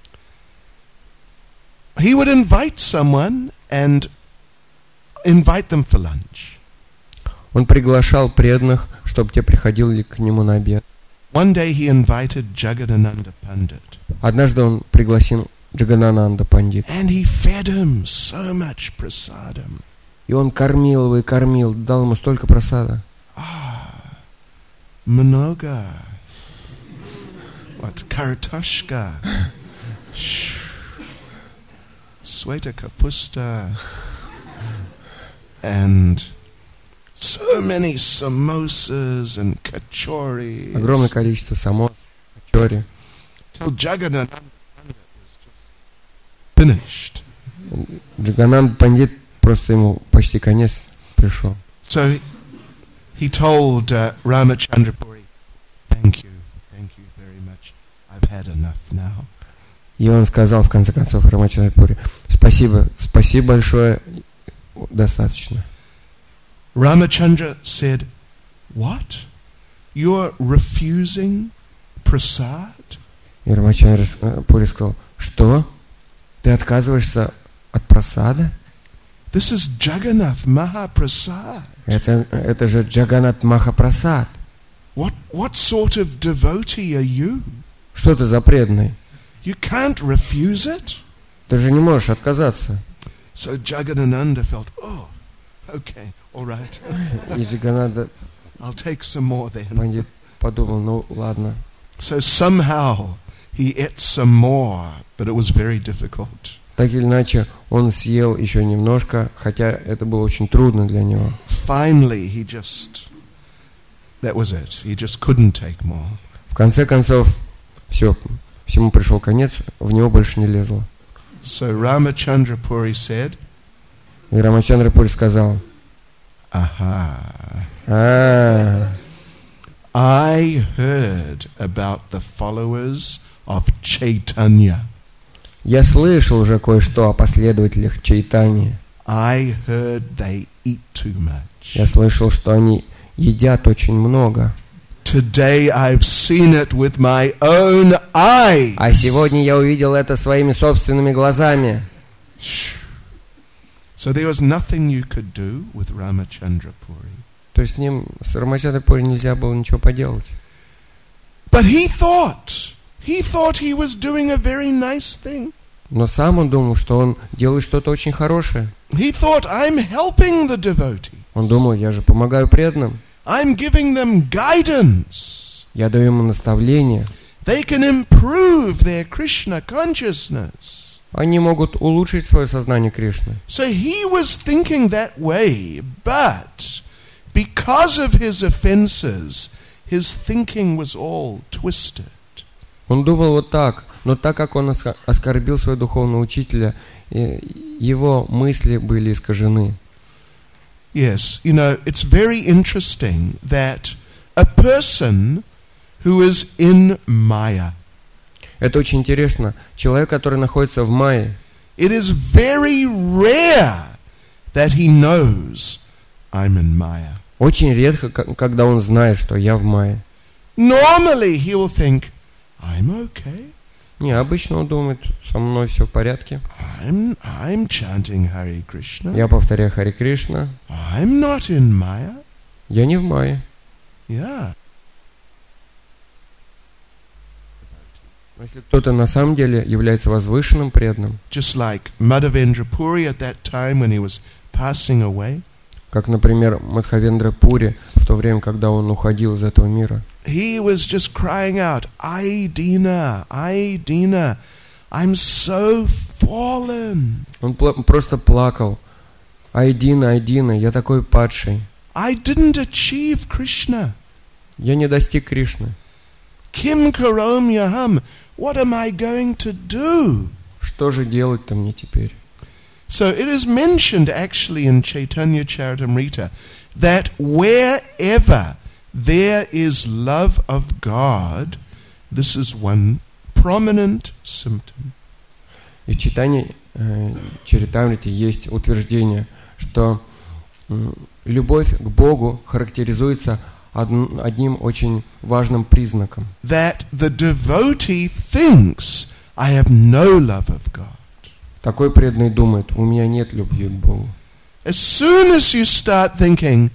He would invite someone and invite them for lunch. Он приглашал преданных, чтобы те приходили к нему на обед. One day he invited Jagadananda Pandit. Однажды он пригласил Джаганананда Пандит. And he fed him so much prasadam. И он кормил его и кормил, дал ему столько просада. Ah, mnoga. What? Kartoshka. Sweta kapusta. And so many samosas and kachoris. Огромное количество самос, качори. Till Jagadananda was just finished. Джагананд Пандит просто ему почти конец пришел. So he told uh, Ramachandra Puri, "Thank you, thank you very much. I've had enough now." И он сказал в конце концов Рамачандре Пури: спасибо, спасибо большое, достаточно. Ramachandra said, "What? You're refusing prasad?" И Рамачандра Пури сказал: что? Ты отказываешься от прасада? This is Jagannath Mahaprasad. Это, это же Джаганат Махапрасад. What, what sort of devotee are you? Что ты за преданный? You can't refuse it. Ты же не можешь отказаться. So Jagadananda felt, oh, okay, all right. И Джагананда I'll take some more then. Пандит подумал: ну ладно. So somehow he ate some more, but it was very difficult. Так или иначе, он съел еще немножко, хотя это было очень трудно для него. Finally, he just, that was it. He just couldn't take more. В конце концов, все, всему пришел конец, в него больше не лезло. So Ramachandra Puri said, И Рамачандра Пури сказал: aha, а, I heard about the followers of Chaitanya. я слышал уже кое-что о последователях Чайтаньи. I heard they eat too much. Я слышал, что они едят очень много. Today I've seen it with my own eyes. А сегодня я увидел это своими собственными глазами. So there was nothing you could do with Ramachandra Puri. То есть с ним, с Рамачандрой Пури нельзя было ничего поделать. But he thought, he thought he was doing a very nice thing. Но сам он думал, что он делает что-то очень хорошее. He thought, I'm helping the devotee. Он думал: я же помогаю преданным. I'm giving them guidance. Я даю ему наставления. They can improve their Krishna consciousness. Они могут улучшить свое сознание Кришны. So he was thinking that way, but because of his offenses, his thinking was all twisted. Он думал вот так, но так как он оскорбил своего духовного учителя, его мысли были искажены. Yes, you know, it's very interesting that a person who is in Maya, Это очень интересно. Человек, который находится в майе, it is very rare that he knows I'm in Maya. очень редко, когда он знает, что я в майе. Normally he will think, I'm okay. Не, обычно он думает: со мной все в порядке. I'm I'm chanting Hare Krishna. Я повторяю Харе Кришна. I'm not in Maya. Я не в майе. Yeah. Но если кто-то на самом деле является возвышенным преданным, Just like Madhavendra Puri at that time when he was passing away, как, например, Мадхавендра Пури в то время, когда он уходил из этого мира, he was just crying out, I Dina, I Dina, I'm so fallen. он пл- просто плакал: Айдина, Айдина, я такой падший. I didn't achieve Krishna. Я не достиг Кришны. Kim karom yaham, what am I going to do? Что же делать-то мне теперь? So it is mentioned actually in Chaitanya Charitamrita that wherever there is love of God, this is one prominent symptom. И в читании э, Чаритамрите есть утверждение, что м, любовь к Богу характеризуется одним очень важным признаком. That the devotee thinks, I have no love of God. Такой преданный думает, у меня нет любви к Богу. As soon as you start thinking,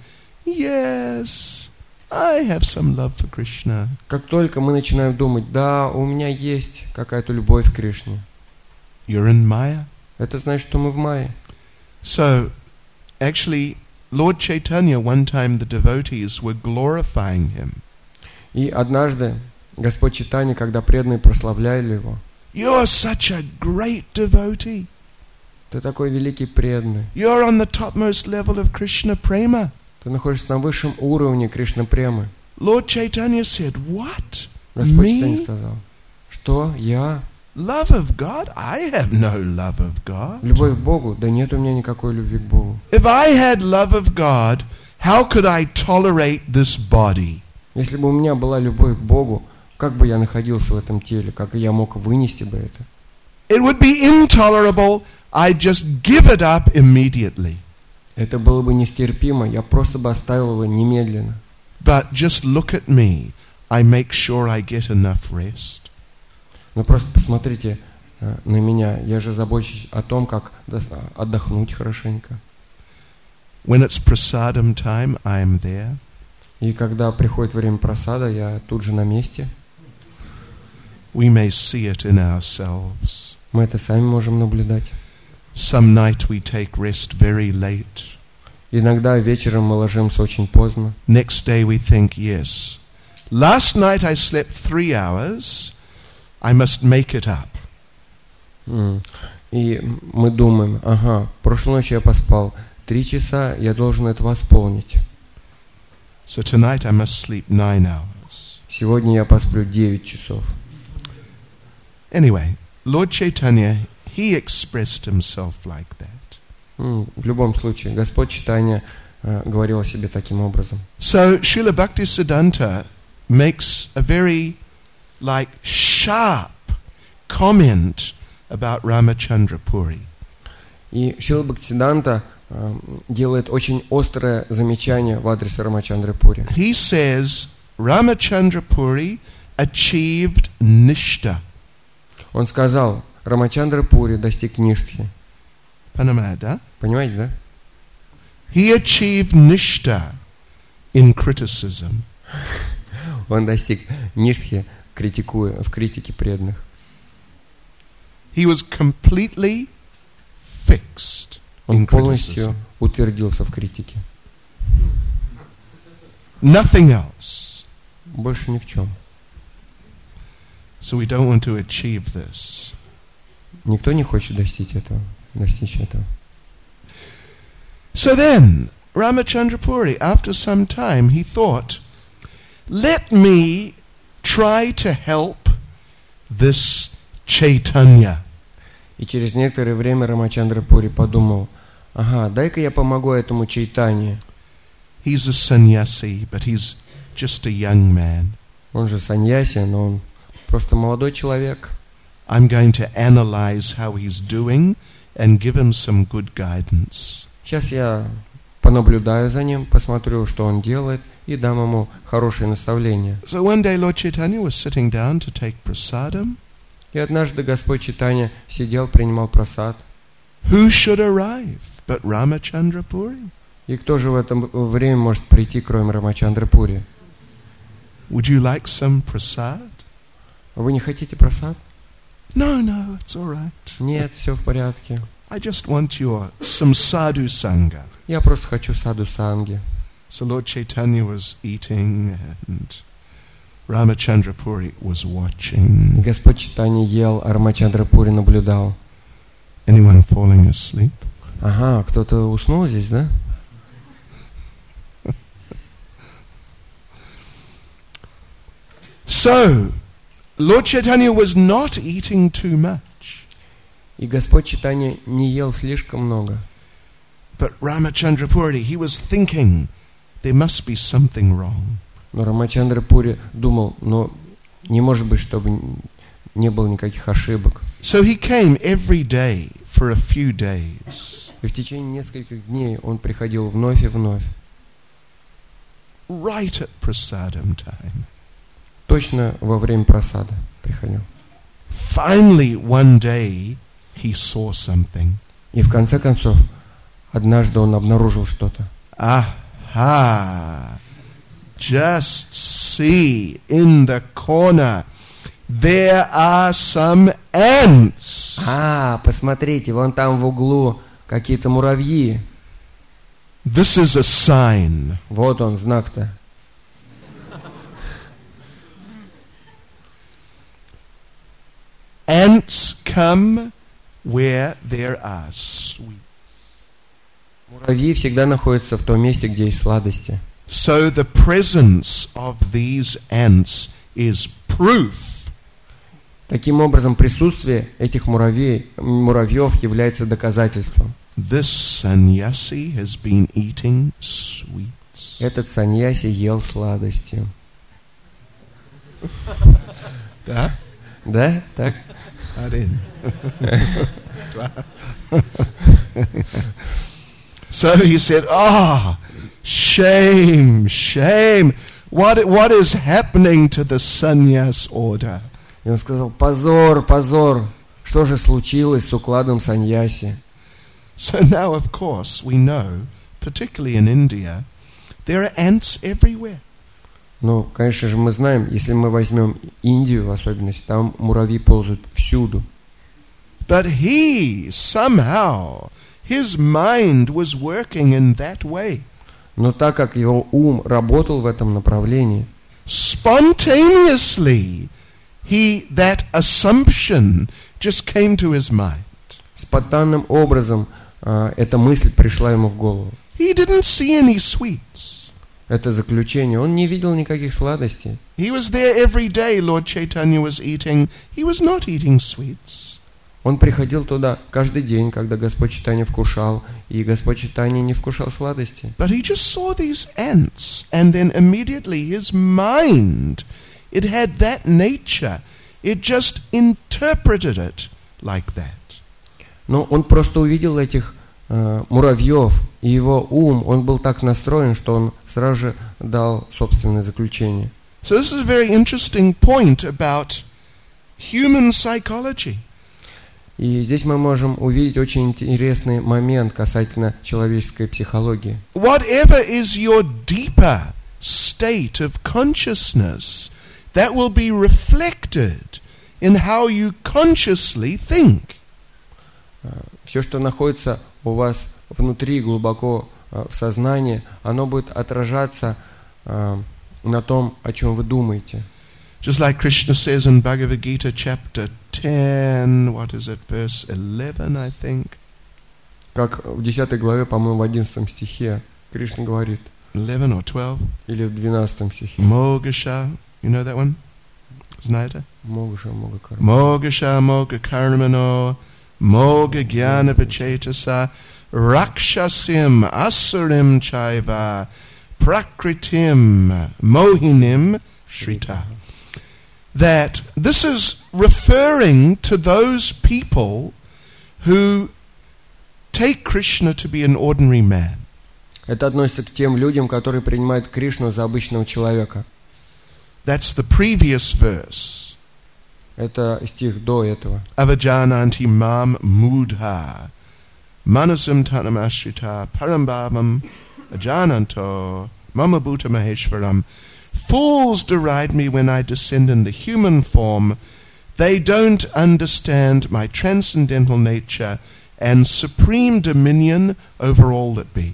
yes, I have some love for Krishna. Как только мы начинаем думать, да, у меня есть какая-то любовь к Кришне, You're in Maya. это значит, что мы в майе. So, actually, Lord Chaitanya, one time the devotees were glorifying him. И однажды Господь Чайтанья, когда преданные прославляли его, You're such a great devotee. ты такой великий преданный, You're on the topmost level of Krishna prema. ты находишься на высшем уровне Кришна премы. Lord Chaitanya said, what? Господь Чайтанья Me? сказал, что я? Love of God? I have no love of God. Любовь к Богу? Да нет у меня никакой любви к Богу. If I had love of God, how could I tolerate this body? Если бы у меня была любовь к Богу, как бы я находился в этом теле, как я мог вынести бы это? It would be intolerable. I'd just give it up immediately. Это было бы нестерпимо, я просто бы оставил его немедленно. But just look at me. I make sure I get enough rest. Но просто посмотрите э, на меня, я же забочусь о том, как отдохнуть хорошенько. When it's prasadam time, I am there. И когда приходит время просада, я тут же на месте. We may see it in ourselves. Мы это сами можем наблюдать. Some night we take rest very late. Иногда вечером мы ложимся очень поздно. Next day we think, yes, last night I slept three hours. I must make it up. Mm. И мы думаем, ага, прошлой ночью я поспал три часа, я должен это восполнить. So tonight I must sleep nine hours. Сегодня я посплю девять часов. Anyway, Lord Chaitanya, he expressed himself like that. Mm. В любом случае, Господь Чайтанья э, говорил о себе таким образом. So Srila Bhaktisiddhanta makes a very like sharp comment about Ramachandra Puri. И Шрила Бхактисиддханта э, делает очень острое замечание в адрес Рамачандры Пури. He says Ramachandra Puri achieved nishta. Он сказал, Рамачандра Пури достиг ништхи. Panamaya, да? Понимаете, да? He achieved nishta in criticism. Он достиг ништхи, критикуя, в критике преданных. He was completely fixed Он in полностью criticism. утвердился в критике. Nothing else. Больше ни в чем. So we don't want to achieve this. Никто не хочет достичь этого. Достичь этого. So then, Ramachandra Puri, after some time, he thought, let me try to help this Chaitanya. И через некоторое время Рамачандра Пури подумал, ага, дай-ка я помогу этому Чайтанье. He's a sannyasi, but he's just a young man. Он же саньяси, но он просто молодой человек. I'm going to analyze how he's doing and give him some good guidance. Сейчас я понаблюдаю за ним, посмотрю, что он делает, и дам ему хорошие наставления. So one day Lord Chaitanya was sitting down to take prasadam. И однажды Господь Чайтанья сидел, принимал прасад. Who should arrive but Ramachandra Puri? И кто же в это время может прийти, кроме Рамачандры Пури? Would you like some prasad? Вы не хотите прасад? No, no, it's all right. Нет, все в порядке. I just want your some sadhu sangha. Я просто хочу саду санги. So Lord Chaitanya was eating and Ramachandra Puri was И watching. Господь Чайтанья ел, а Рамачандра Пури наблюдал. Anyone falling asleep? Ага, кто-то уснул здесь, да? So, Lord Chaitanya was not eating too much, И Господь Чайтанья не ел слишком много. but Ramachandra Puri, he was thinking there must be something wrong. Но Рамачандра Пури думал, ну, не может быть, чтобы не было никаких ошибок. So he came every day for a few days. И в течение нескольких дней он приходил вновь и вновь. right at prasadam time. Точно во время просады приходил. Finally, one day, he saw something. И в конце концов, однажды он обнаружил что-то. Aha! Just see in the corner, there are some ants. А, посмотрите, вон там в углу какие-то муравьи. This is a sign. Вот он, знак-то. Ants come where there are sweets. Муравьи всегда находятся в том месте, где есть сладости. So the presence of these ants is proof Таким образом, присутствие этих муравей, муравьев является доказательством. this sannyasi has been eating sweets. Этот саньяси ел сладости. Да? Да? Так? Один. So he said, "Ah, shame, shame. What what is happening to the sannyas order?" И он сказал: позор, позор, что же случилось с укладом саньяси? So now, of course, we know, particularly in India, there are ants everywhere. Ну, конечно же, мы знаем, если мы возьмем Индию в особенности, там муравьи ползают всюду. But he, somehow, his mind was working in that way. Но так как его ум работал в этом направлении, Spontaneously, he, that assumption just came to his mind. спонтанным образом а, эта мысль пришла ему в голову. He didn't see any sweets. Это заключение. Он не видел никаких сладостей. He was there every day, Lord Chaitanya was eating. He was not eating sweets. Он приходил туда каждый день, когда Господь Чайтанья вкушал, и Господь Чайтанья не вкушал сладости. But he just saw these ants, and then immediately his mind, it had that nature. It just interpreted it like that. Но он просто увидел этих э, муравьев, и его ум, он был так настроен, что он сразу же дал собственное заключение. So this is a very interesting point about human psychology. И здесь мы можем увидеть очень интересный момент касательно человеческой психологии. Whatever is your deeper state of consciousness, that will be reflected in how you consciously think. Все, что находится у вас внутри, глубоко в сознании, оно будет отражаться на том, о чем вы думаете. Just like Krishna says in Bhagavad Gita chapter ten, what is it, verse eleven, I think. Как в десятой главе, по-моему, в одиннадцатом стихе Кришна говорит. eleven or twelve. Или в двенадцатом стихе. Mogasha, you know that one? Знаете? Могаша, мога карма. Mogasha, moga karmano, moga jnana vichetasa, rakshasim, asurim chaiva, prakritim, mohinim, shrita. That this is referring to those people who take Krishna to be an ordinary man. Это относится к тем людям, которые принимают Кришну за обычного человека. That's the previous verse. Это стих до этого. Avajananti mam mudha manasam tanamashrita parambhavam ajananto mama bhuta maheshwaram. Fools deride me when I descend in the human form. They don't understand my transcendental nature and supreme dominion over all that be.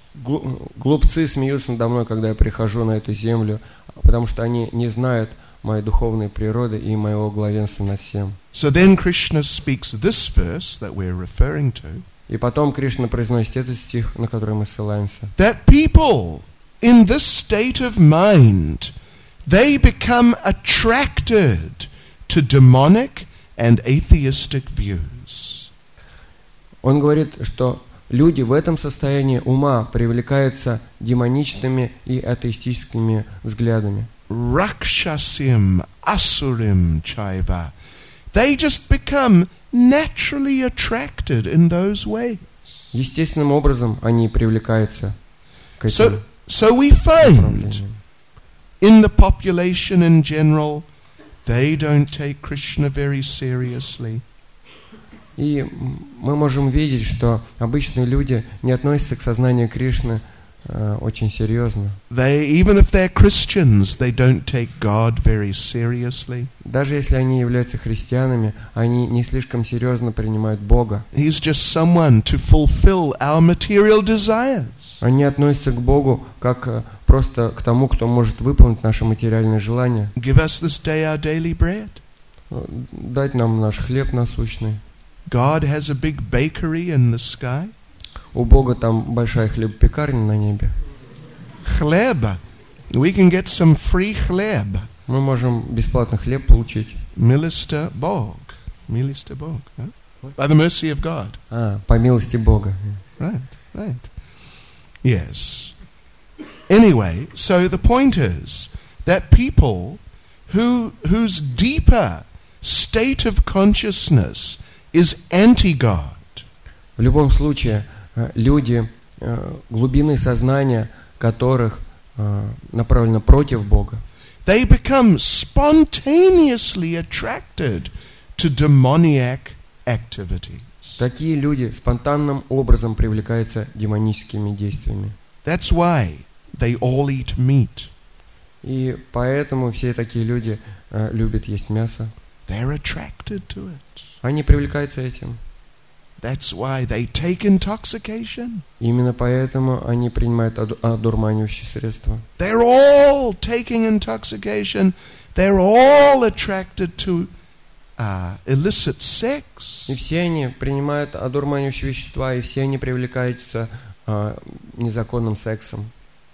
Глупцы смеются надо мной, когда я прихожу на эту землю, потому что они не знают моей духовной природы и моего главенства над всем. So then Krishna speaks this verse that we're referring to. И потом Кришна произносит этот стих, на который мы ссылаемся. That people in this state of mind, they become attracted to demonic and atheistic views. Он говорит, что люди в этом состоянии ума привлекаются демоничными и атеистическими взглядами. Rakshasim, asurim chaiva. They just become naturally attracted in those ways. Естественным образом они привлекаются к этим So, So we find направлением. in the population in general, they don't take Krishna very seriously. И мы можем видеть, что обычные люди не относятся к сознанию Кришны э, очень серьезно. They, even if they're Christians, they don't take God very seriously. Даже если они являются христианами, они не слишком серьезно принимают Бога. He's just someone to fulfill our material desires. Они относятся к Богу как э, просто к тому, кто может выполнить наши материальные желания. Give us this day our daily bread. Дать нам наш хлеб насущный. God has a big bakery in the sky. У Бога там большая хлебопекарня на небе. Chleb. We can get some free chleb. Мы можем бесплатно хлеб получить. Milister Bog. Milister Bog. Huh? By the mercy of God. А, по милости Бога. Right, right. Yes. Anyway, so the point is that people who whose deeper state of consciousness is anti-God. В любом случае, люди, глубины сознания которых направлены против Бога, They become spontaneously attracted to demoniac activities. такие люди спонтанным образом привлекаются демоническими действиями. That's why they all eat meat. И поэтому все такие люди э, любят есть мясо. They're attracted to it. Они привлекаются этим. That's why they take intoxication. Именно поэтому они принимают оду- одурманивающие средства. They're all taking intoxication. They're all attracted to uh, illicit sex. И все они принимают одурманивающие вещества, и все они привлекаются э, незаконным сексом.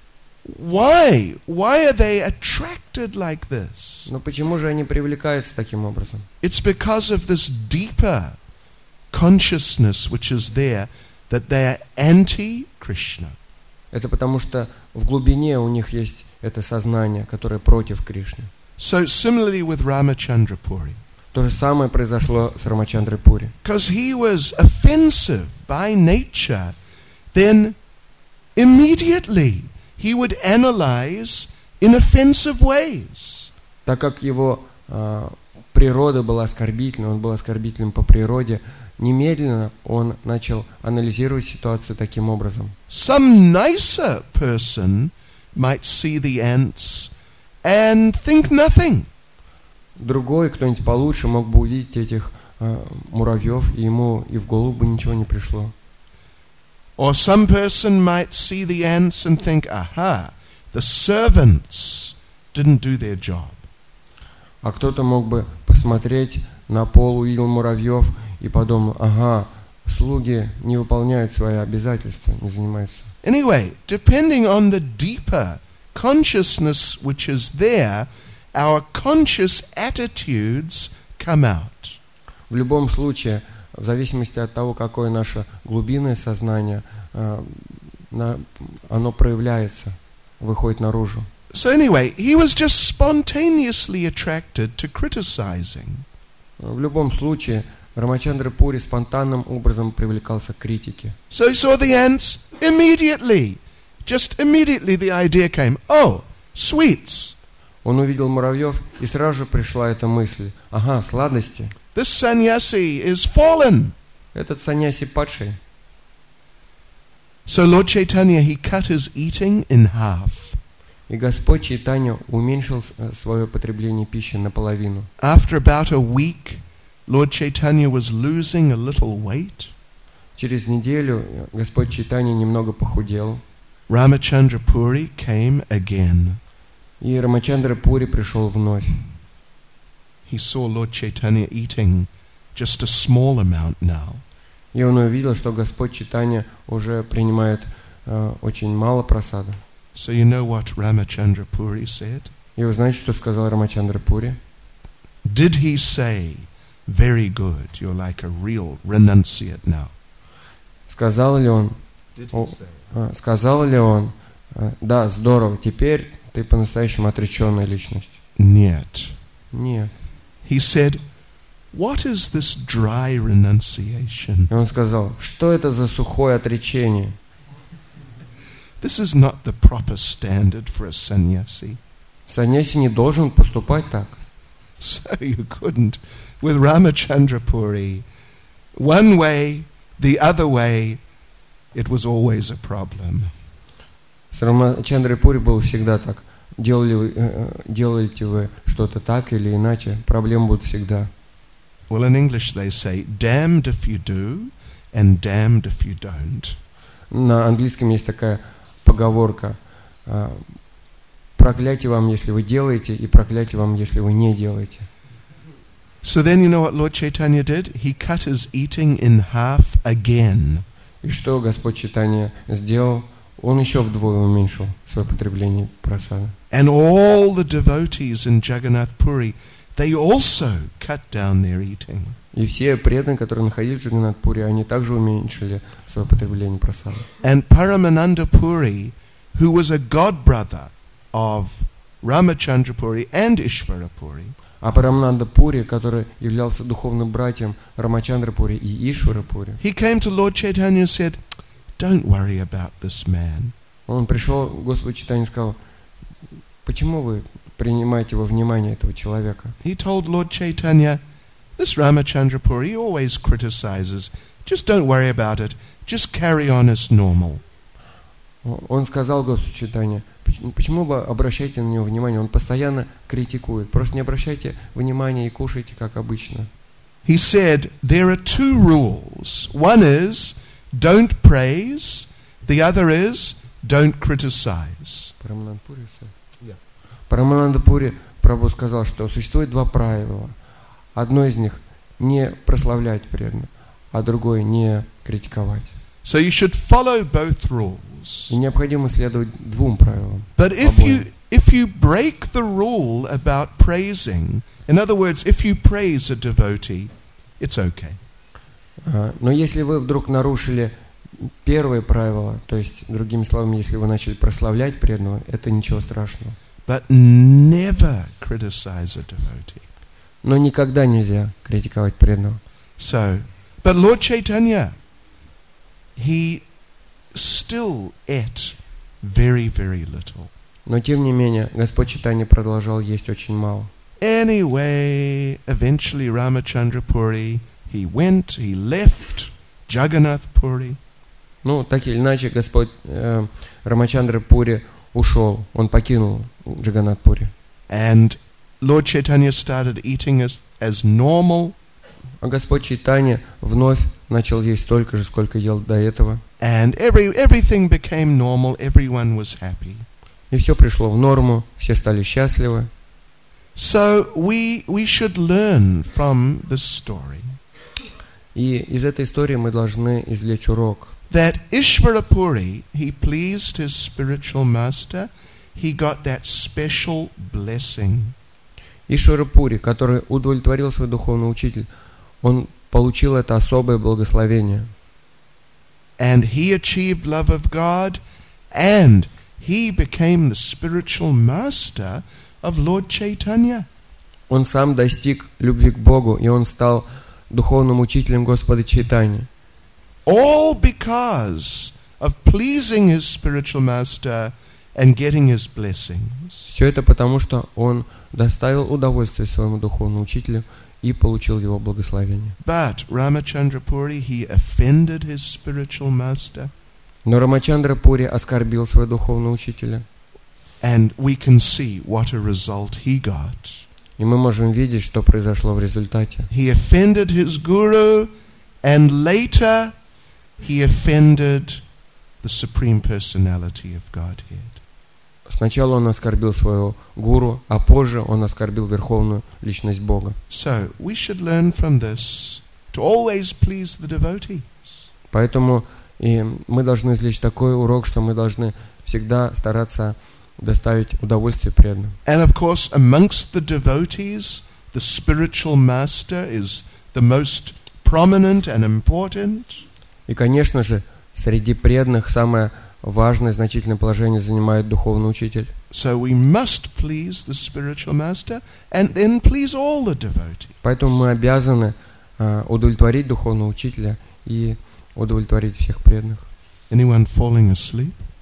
Why? Why are they attracted like this? Но почему же они привлекаются таким образом? It's because of this deeper consciousness which is there, that they are anti-Krishna. Это потому что в глубине у них есть это сознание, которое против Кришны. So similarly with Ramachandra Puri. То же самое произошло с Рамачандрой Пури. Because he was offensive by nature, then immediately he would analyze in offensive ways. Так как его э, природа была оскорбительной, он был оскорбительным по природе, немедленно он начал анализировать ситуацию таким образом. Some nicer person might see the ants and think nothing. Другой, кто-нибудь получше, мог бы увидеть этих э, муравьев, и ему и в голову бы ничего не пришло. Or some person might see the ants and think, aha, the servants didn't do their job. А кто-то мог бы посмотреть на пол, увидел муравьев и подумал, ага, слуги не выполняют свои обязательства, не занимаются. Anyway, depending on the deeper consciousness which is there, our conscious attitudes come out. В любом случае, в зависимости от того, какое наше глубинное сознание, оно проявляется, выходит наружу. So anyway, he was just spontaneously attracted to criticizing. В любом случае, Рамачандра Пури спонтанным образом привлекался к критике. So he saw the ants immediately. Just immediately the idea came, oh, sweets. Он увидел муравьев, и сразу же пришла эта мысль. Ага, сладости. This sannyasi is fallen. Этот саньяси падший. So Lord Chaitanya, he cut his eating in half. И Господь Чайтанья уменьшил свое потребление пищи наполовину. After about a week, Lord Chaitanya was losing a little weight. Через неделю Господь Чайтанья немного похудел. Ramachandra Puri came again. И Рамачандра Пури пришел вновь. He saw Lord Chaitanya eating just a small amount now. И он увидел, что Господь Чайтанья уже принимает э, очень мало просада. So you know what Ramachandra Puri said? И вы знаете, что сказал Рамачандра Пури? Did he say, very good, you're like a real renunciate now? Сказал ли он, Did о, э, сказал ли он, э, да, здорово, теперь ты по-настоящему отреченная личность? Нет. Нет. He said, what is this dry renunciation? И он сказал, что это за сухое отречение? This is not the proper standard for a sannyasi. Саньяси не должен поступать так. So you couldn't. With Ramachandra Puri, one way, the other way, it was always a problem. С Рамачандрой Пури было всегда так. Делали вы, э, делаете вы что-то так или иначе, проблем будут всегда. Well, in English they say, damned if you do, and damned if you don't. На английском есть такая поговорка: э, проклятие вам, если вы делаете, и проклятие вам, если вы не делаете. So then you know what Lord Chaitanya did? He cut his eating in half again. И что Господь Чайтанья сделал? Он еще вдвое уменьшил свое потребление прасада. And all the devotees in Jagannath Puri, they also cut down their eating. И все преданные, которые находились в Джаганнат-Пури, они также уменьшили свое потребление прасада. And Paramananda Puri, who was a god brother of Ramachandra Puri and Ishvara Puri, А Парамананда Пури, который являлся духовным братьем Рамачандра Пури и Ишвара Пури, he came to Lord Chaitanya and said, don't worry about this man. он пришел к Господу Чайтанье и сказал: почему вы принимаете во внимание этого человека? He told Lord Chaitanya, this Ramachandra Puri always criticizes. Just don't worry about it. Just carry on as normal. Он сказал Господу Чайтанье: почему вы обращаете на него внимание? Он постоянно критикует. Просто не обращайте внимания и кушайте, как обычно. He said, there are two rules. One is, don't praise. The other is, don't criticize. Парамананда Пури, Yeah. Парамананда Пури Прабху сказал, что существует два правила. Одно из них — не прославлять преданных, а другое — не критиковать. So you should follow both rules. И необходимо следовать двум правилам. But if you if you break the rule about praising, in other words, if you praise a devotee, it's okay. Но если вы вдруг нарушили первое правило, то есть, другими словами, если вы начали прославлять преданного, это ничего страшного. But never criticize a devotee. Но никогда нельзя критиковать преданного. So, but Lord Chaitanya, he still ate very, very little. Но тем не менее, Господь Чайтанья продолжал есть очень мало. Anyway, eventually Ramachandra Puri, he went, he left Jagannath Puri. Ну, так или иначе, Господь э, Рамачандра Пури ушел, он покинул Джаганнат Пури. And Lord Chaitanya started eating as, as normal. А Господь Чайтанья вновь начал есть столько же, сколько ел до этого. And every, everything became normal, everyone was happy. И все пришло в норму, все стали счастливы. So we, we should learn from this story И из этой истории мы должны извлечь урок. that Ishvara Puri, he pleased his spiritual master, he got that special blessing. Ишвара Пури, который удовлетворил свой духовный учитель, он получил это особое благословение. And he achieved love of God, and he became the spiritual master of Lord Chaitanya. Он сам достиг любви к Богу, и он стал духовным учителем Господа Чайтаньи. All because of pleasing his spiritual master and getting his blessings. Все это потому, что он доставил удовольствие своему духовному учителю и получил его благословение. But Ramachandra Puri, he offended his spiritual master. Но Рамачандра Пури оскорбил своего духовного учителя. And we can see what a result he got. И мы можем видеть, что произошло в результате. He offended his guru, and later he offended the Supreme Personality of Godhead. Сначала он оскорбил своего гуру, а позже он оскорбил верховную личность Бога. So we should learn from this to always please the devotees. Поэтому и мы должны извлечь такой урок, что мы должны всегда стараться доставить удовольствие преданным. And of course, amongst the devotees, the spiritual master is the most prominent and important. И, конечно же, среди преданных самое важное, значительное положение занимает духовный учитель. So we must please the spiritual master and then please all the devotees. Поэтому мы обязаны uh, удовлетворить духовного учителя и удовлетворить всех преданных. Anyone falling asleep?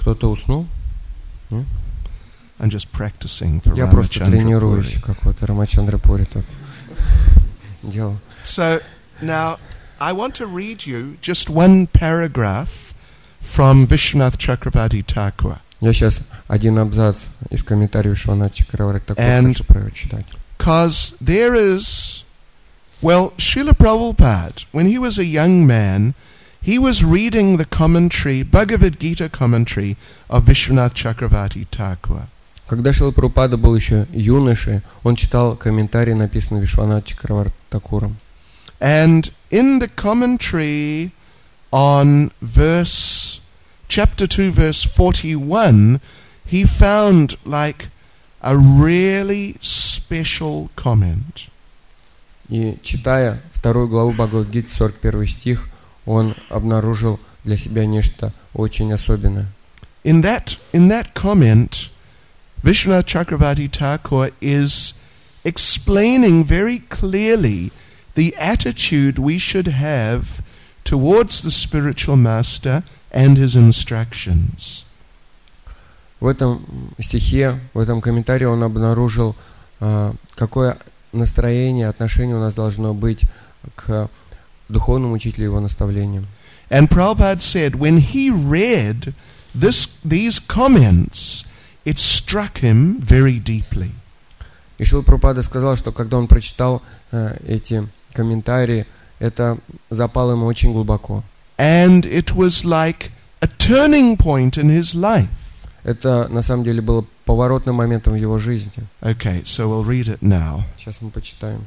кто-то уснул? Нет? I'm just practicing for Я просто Ramachandra тренируюсь, Puri. как вот Рамачандра Пури тут делал. So now I want to read you just one paragraph from Vishwanath Chakravarti Thakur. Я сейчас один абзац из комментариев Вишванатха Чакраварти Такура And- хочу прочитать. Because there is, well, Srila Prabhupada, when he was a young man, he was reading the commentary, Bhagavad Gita commentary of Vishwanath Chakravarti Thakur. Когда Шрила Прабхупада был еще юношей, он читал комментарии, написанные Вишванатха Чакраварти Такуром. And in the commentary on verse, chapter two, verse forty-one, he found like a really special comment. И читая вторую главу Бхагавад-гиты, сорок первый стих, он обнаружил для себя нечто очень особенное. In that, in that comment, Vishwanath Chakravarti Thakur is explaining very clearly the attitude we should have towards the spiritual master and his instructions. В этом стихе, в этом комментарии он обнаружил, э, какое настроение, отношение у нас должно быть к духовному учителю и его наставлениям. And Prabhupada said when he read this, these comments, it struck him very deeply. И Шрила Прабхупада сказал, что когда он прочитал э, эти комментарии, это запало ему очень глубоко. And it was like a turning point in his life. Это на самом деле было поворотным моментом в его жизни. Okay, so we'll read it now. Сейчас мы почитаем.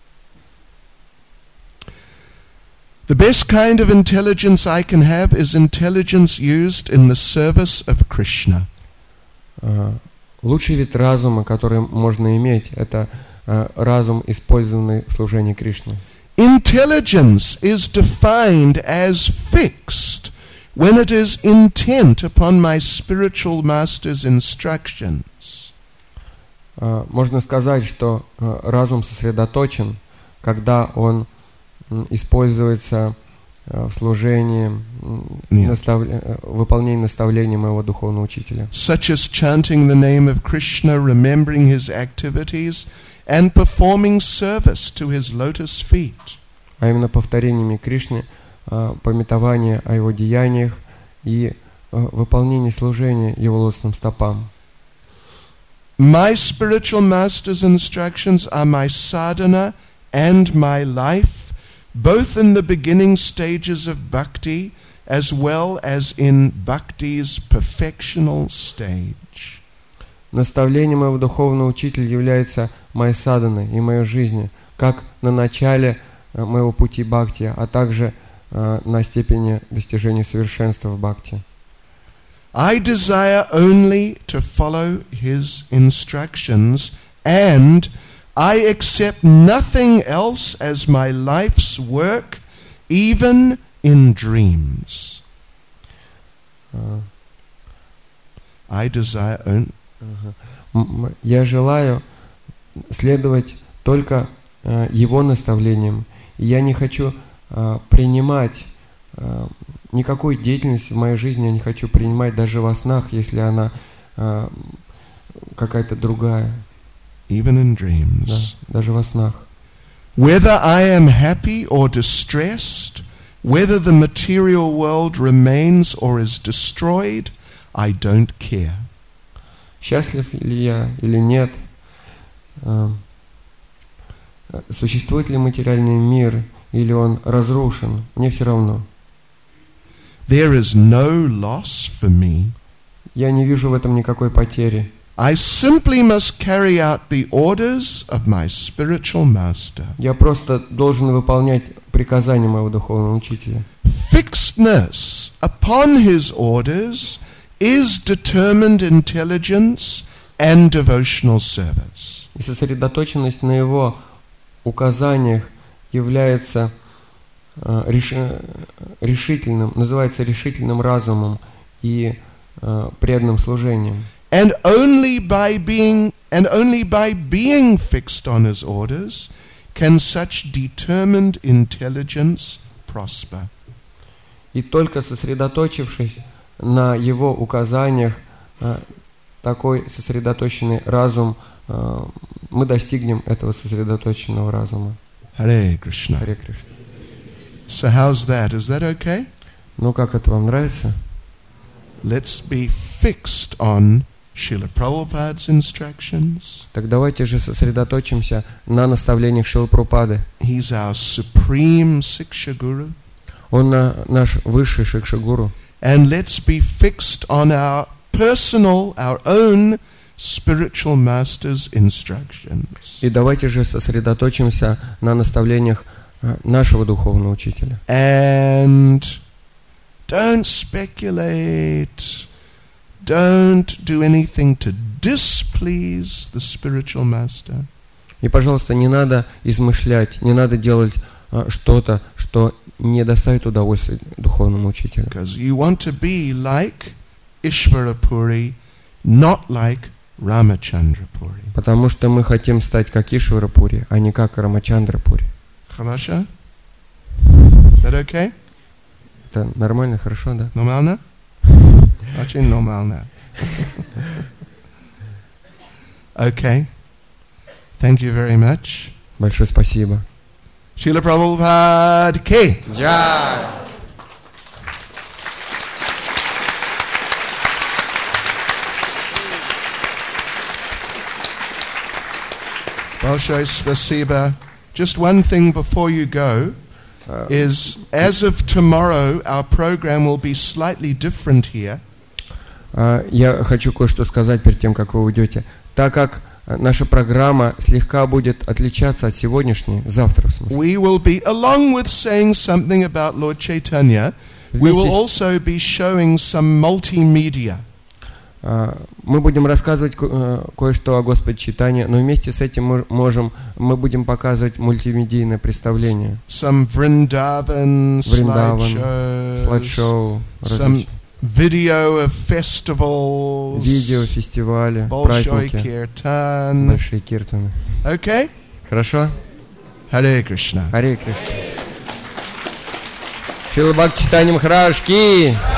The best kind of intelligence I can have is intelligence used in the service of Krishna. Uh, лучший вид разума, который можно иметь, это uh, разум, использованный в служении Кришне. Intelligence is defined as fixed when it is intent upon my spiritual master's instructions. Uh, можно сказать, что uh, разум сосредоточен, когда он м, используется uh, в служении, Нет. наставля... выполнении наставлений моего духовного учителя. Such as chanting the name of Krishna, remembering his activities, and performing service to his lotus feet. А именно повторениями Кришны, uh, памятование о его деяниях и uh, выполнение служения его лотосным стопам. My spiritual master's instructions are my sadhana and my life, both in the beginning stages of bhakti as well as in bhakti's perfectional stage. Наставление моего духовного учителя является моей саданой и моей жизни, как на начале э, моего пути бхакти, а также э, на степени достижения совершенства в бхакти. I desire only to follow his instructions, and I accept nothing else as my life's work, even in dreams. Uh, I desire only... uh-huh. Я желаю следовать только uh, его наставлениям, и я не хочу uh, принимать uh, никакой деятельности в моей жизни, я не хочу принимать даже во снах, если она uh, какая-то другая. Even in dreams. Да, даже во снах. Whether I am happy or distressed, whether the material world remains or is destroyed, I don't care. Счастлив ли я или нет, uh, существует ли материальный мир или он разрушен, мне все равно. There is no loss for me. Я не вижу в этом никакой потери. I simply must carry out the orders of my spiritual master. Я просто должен выполнять приказания моего духовного учителя. Fixedness upon his orders is determined intelligence and devotional service. И сосредоточенность на его указаниях является uh, реш... решительным, называется решительным разумом и uh, преданным служением. And only by being and only by being fixed on his orders can such determined intelligence prosper. И только сосредоточившись на Его указаниях, такой сосредоточенный разум, мы достигнем этого сосредоточенного разума. Hare Krishna. Харе Кришна. So how's that? Is that okay? Ну, как это вам нравится? Let's be fixed on Srila Prabhupada's instructions. Так давайте же сосредоточимся на наставлениях Шрилы Прабхупады. He's our supreme Siksha Guru. Он наш высший Шикша-гуру. And let's be fixed on our personal, our own spiritual master's instructions. И давайте же сосредоточимся на наставлениях нашего духовного учителя. And don't speculate. Don't do anything to displease the spiritual master. И, пожалуйста, не надо измышлять, не надо делать а, что-то, что не доставит удовольствия духовному учителю. Because you want to be like Ishvara Puri, not like Ramachandra Puri. Потому что мы хотим стать как Ишвара Пури, а не как Рамачандра Пури. Хорошо? Is that okay? Это нормально, хорошо, да? Нормально? Очень нормально. Okay. Thank you very much. Большое спасибо. Srila Prabhupada ki. Джай! Большое спасибо. Just one thing before you go is, as of tomorrow, our program will be slightly different here. Я хочу кое-что сказать перед тем, как вы уйдете. Так как наша программа слегка будет отличаться от сегодняшней, завтра в смысле. We will be, along with saying something about Lord Chaitanya, we will also be showing some multimedia. Мы будем рассказывать ко- кое-что о Господе Чайтанье, но вместе с этим мы можем, мы будем показывать мультимедийное представление. Some Vrindavan, Вриндаван, slideshows, слайд-шоу, some video of festivals, видео, фестивали, Bolshoi праздники, Kirtan. большие киртаны. Okay? Хорошо? Hare Krishna. Харе Кришна. Шрила Бхакти Чайтанья Махарадж ки!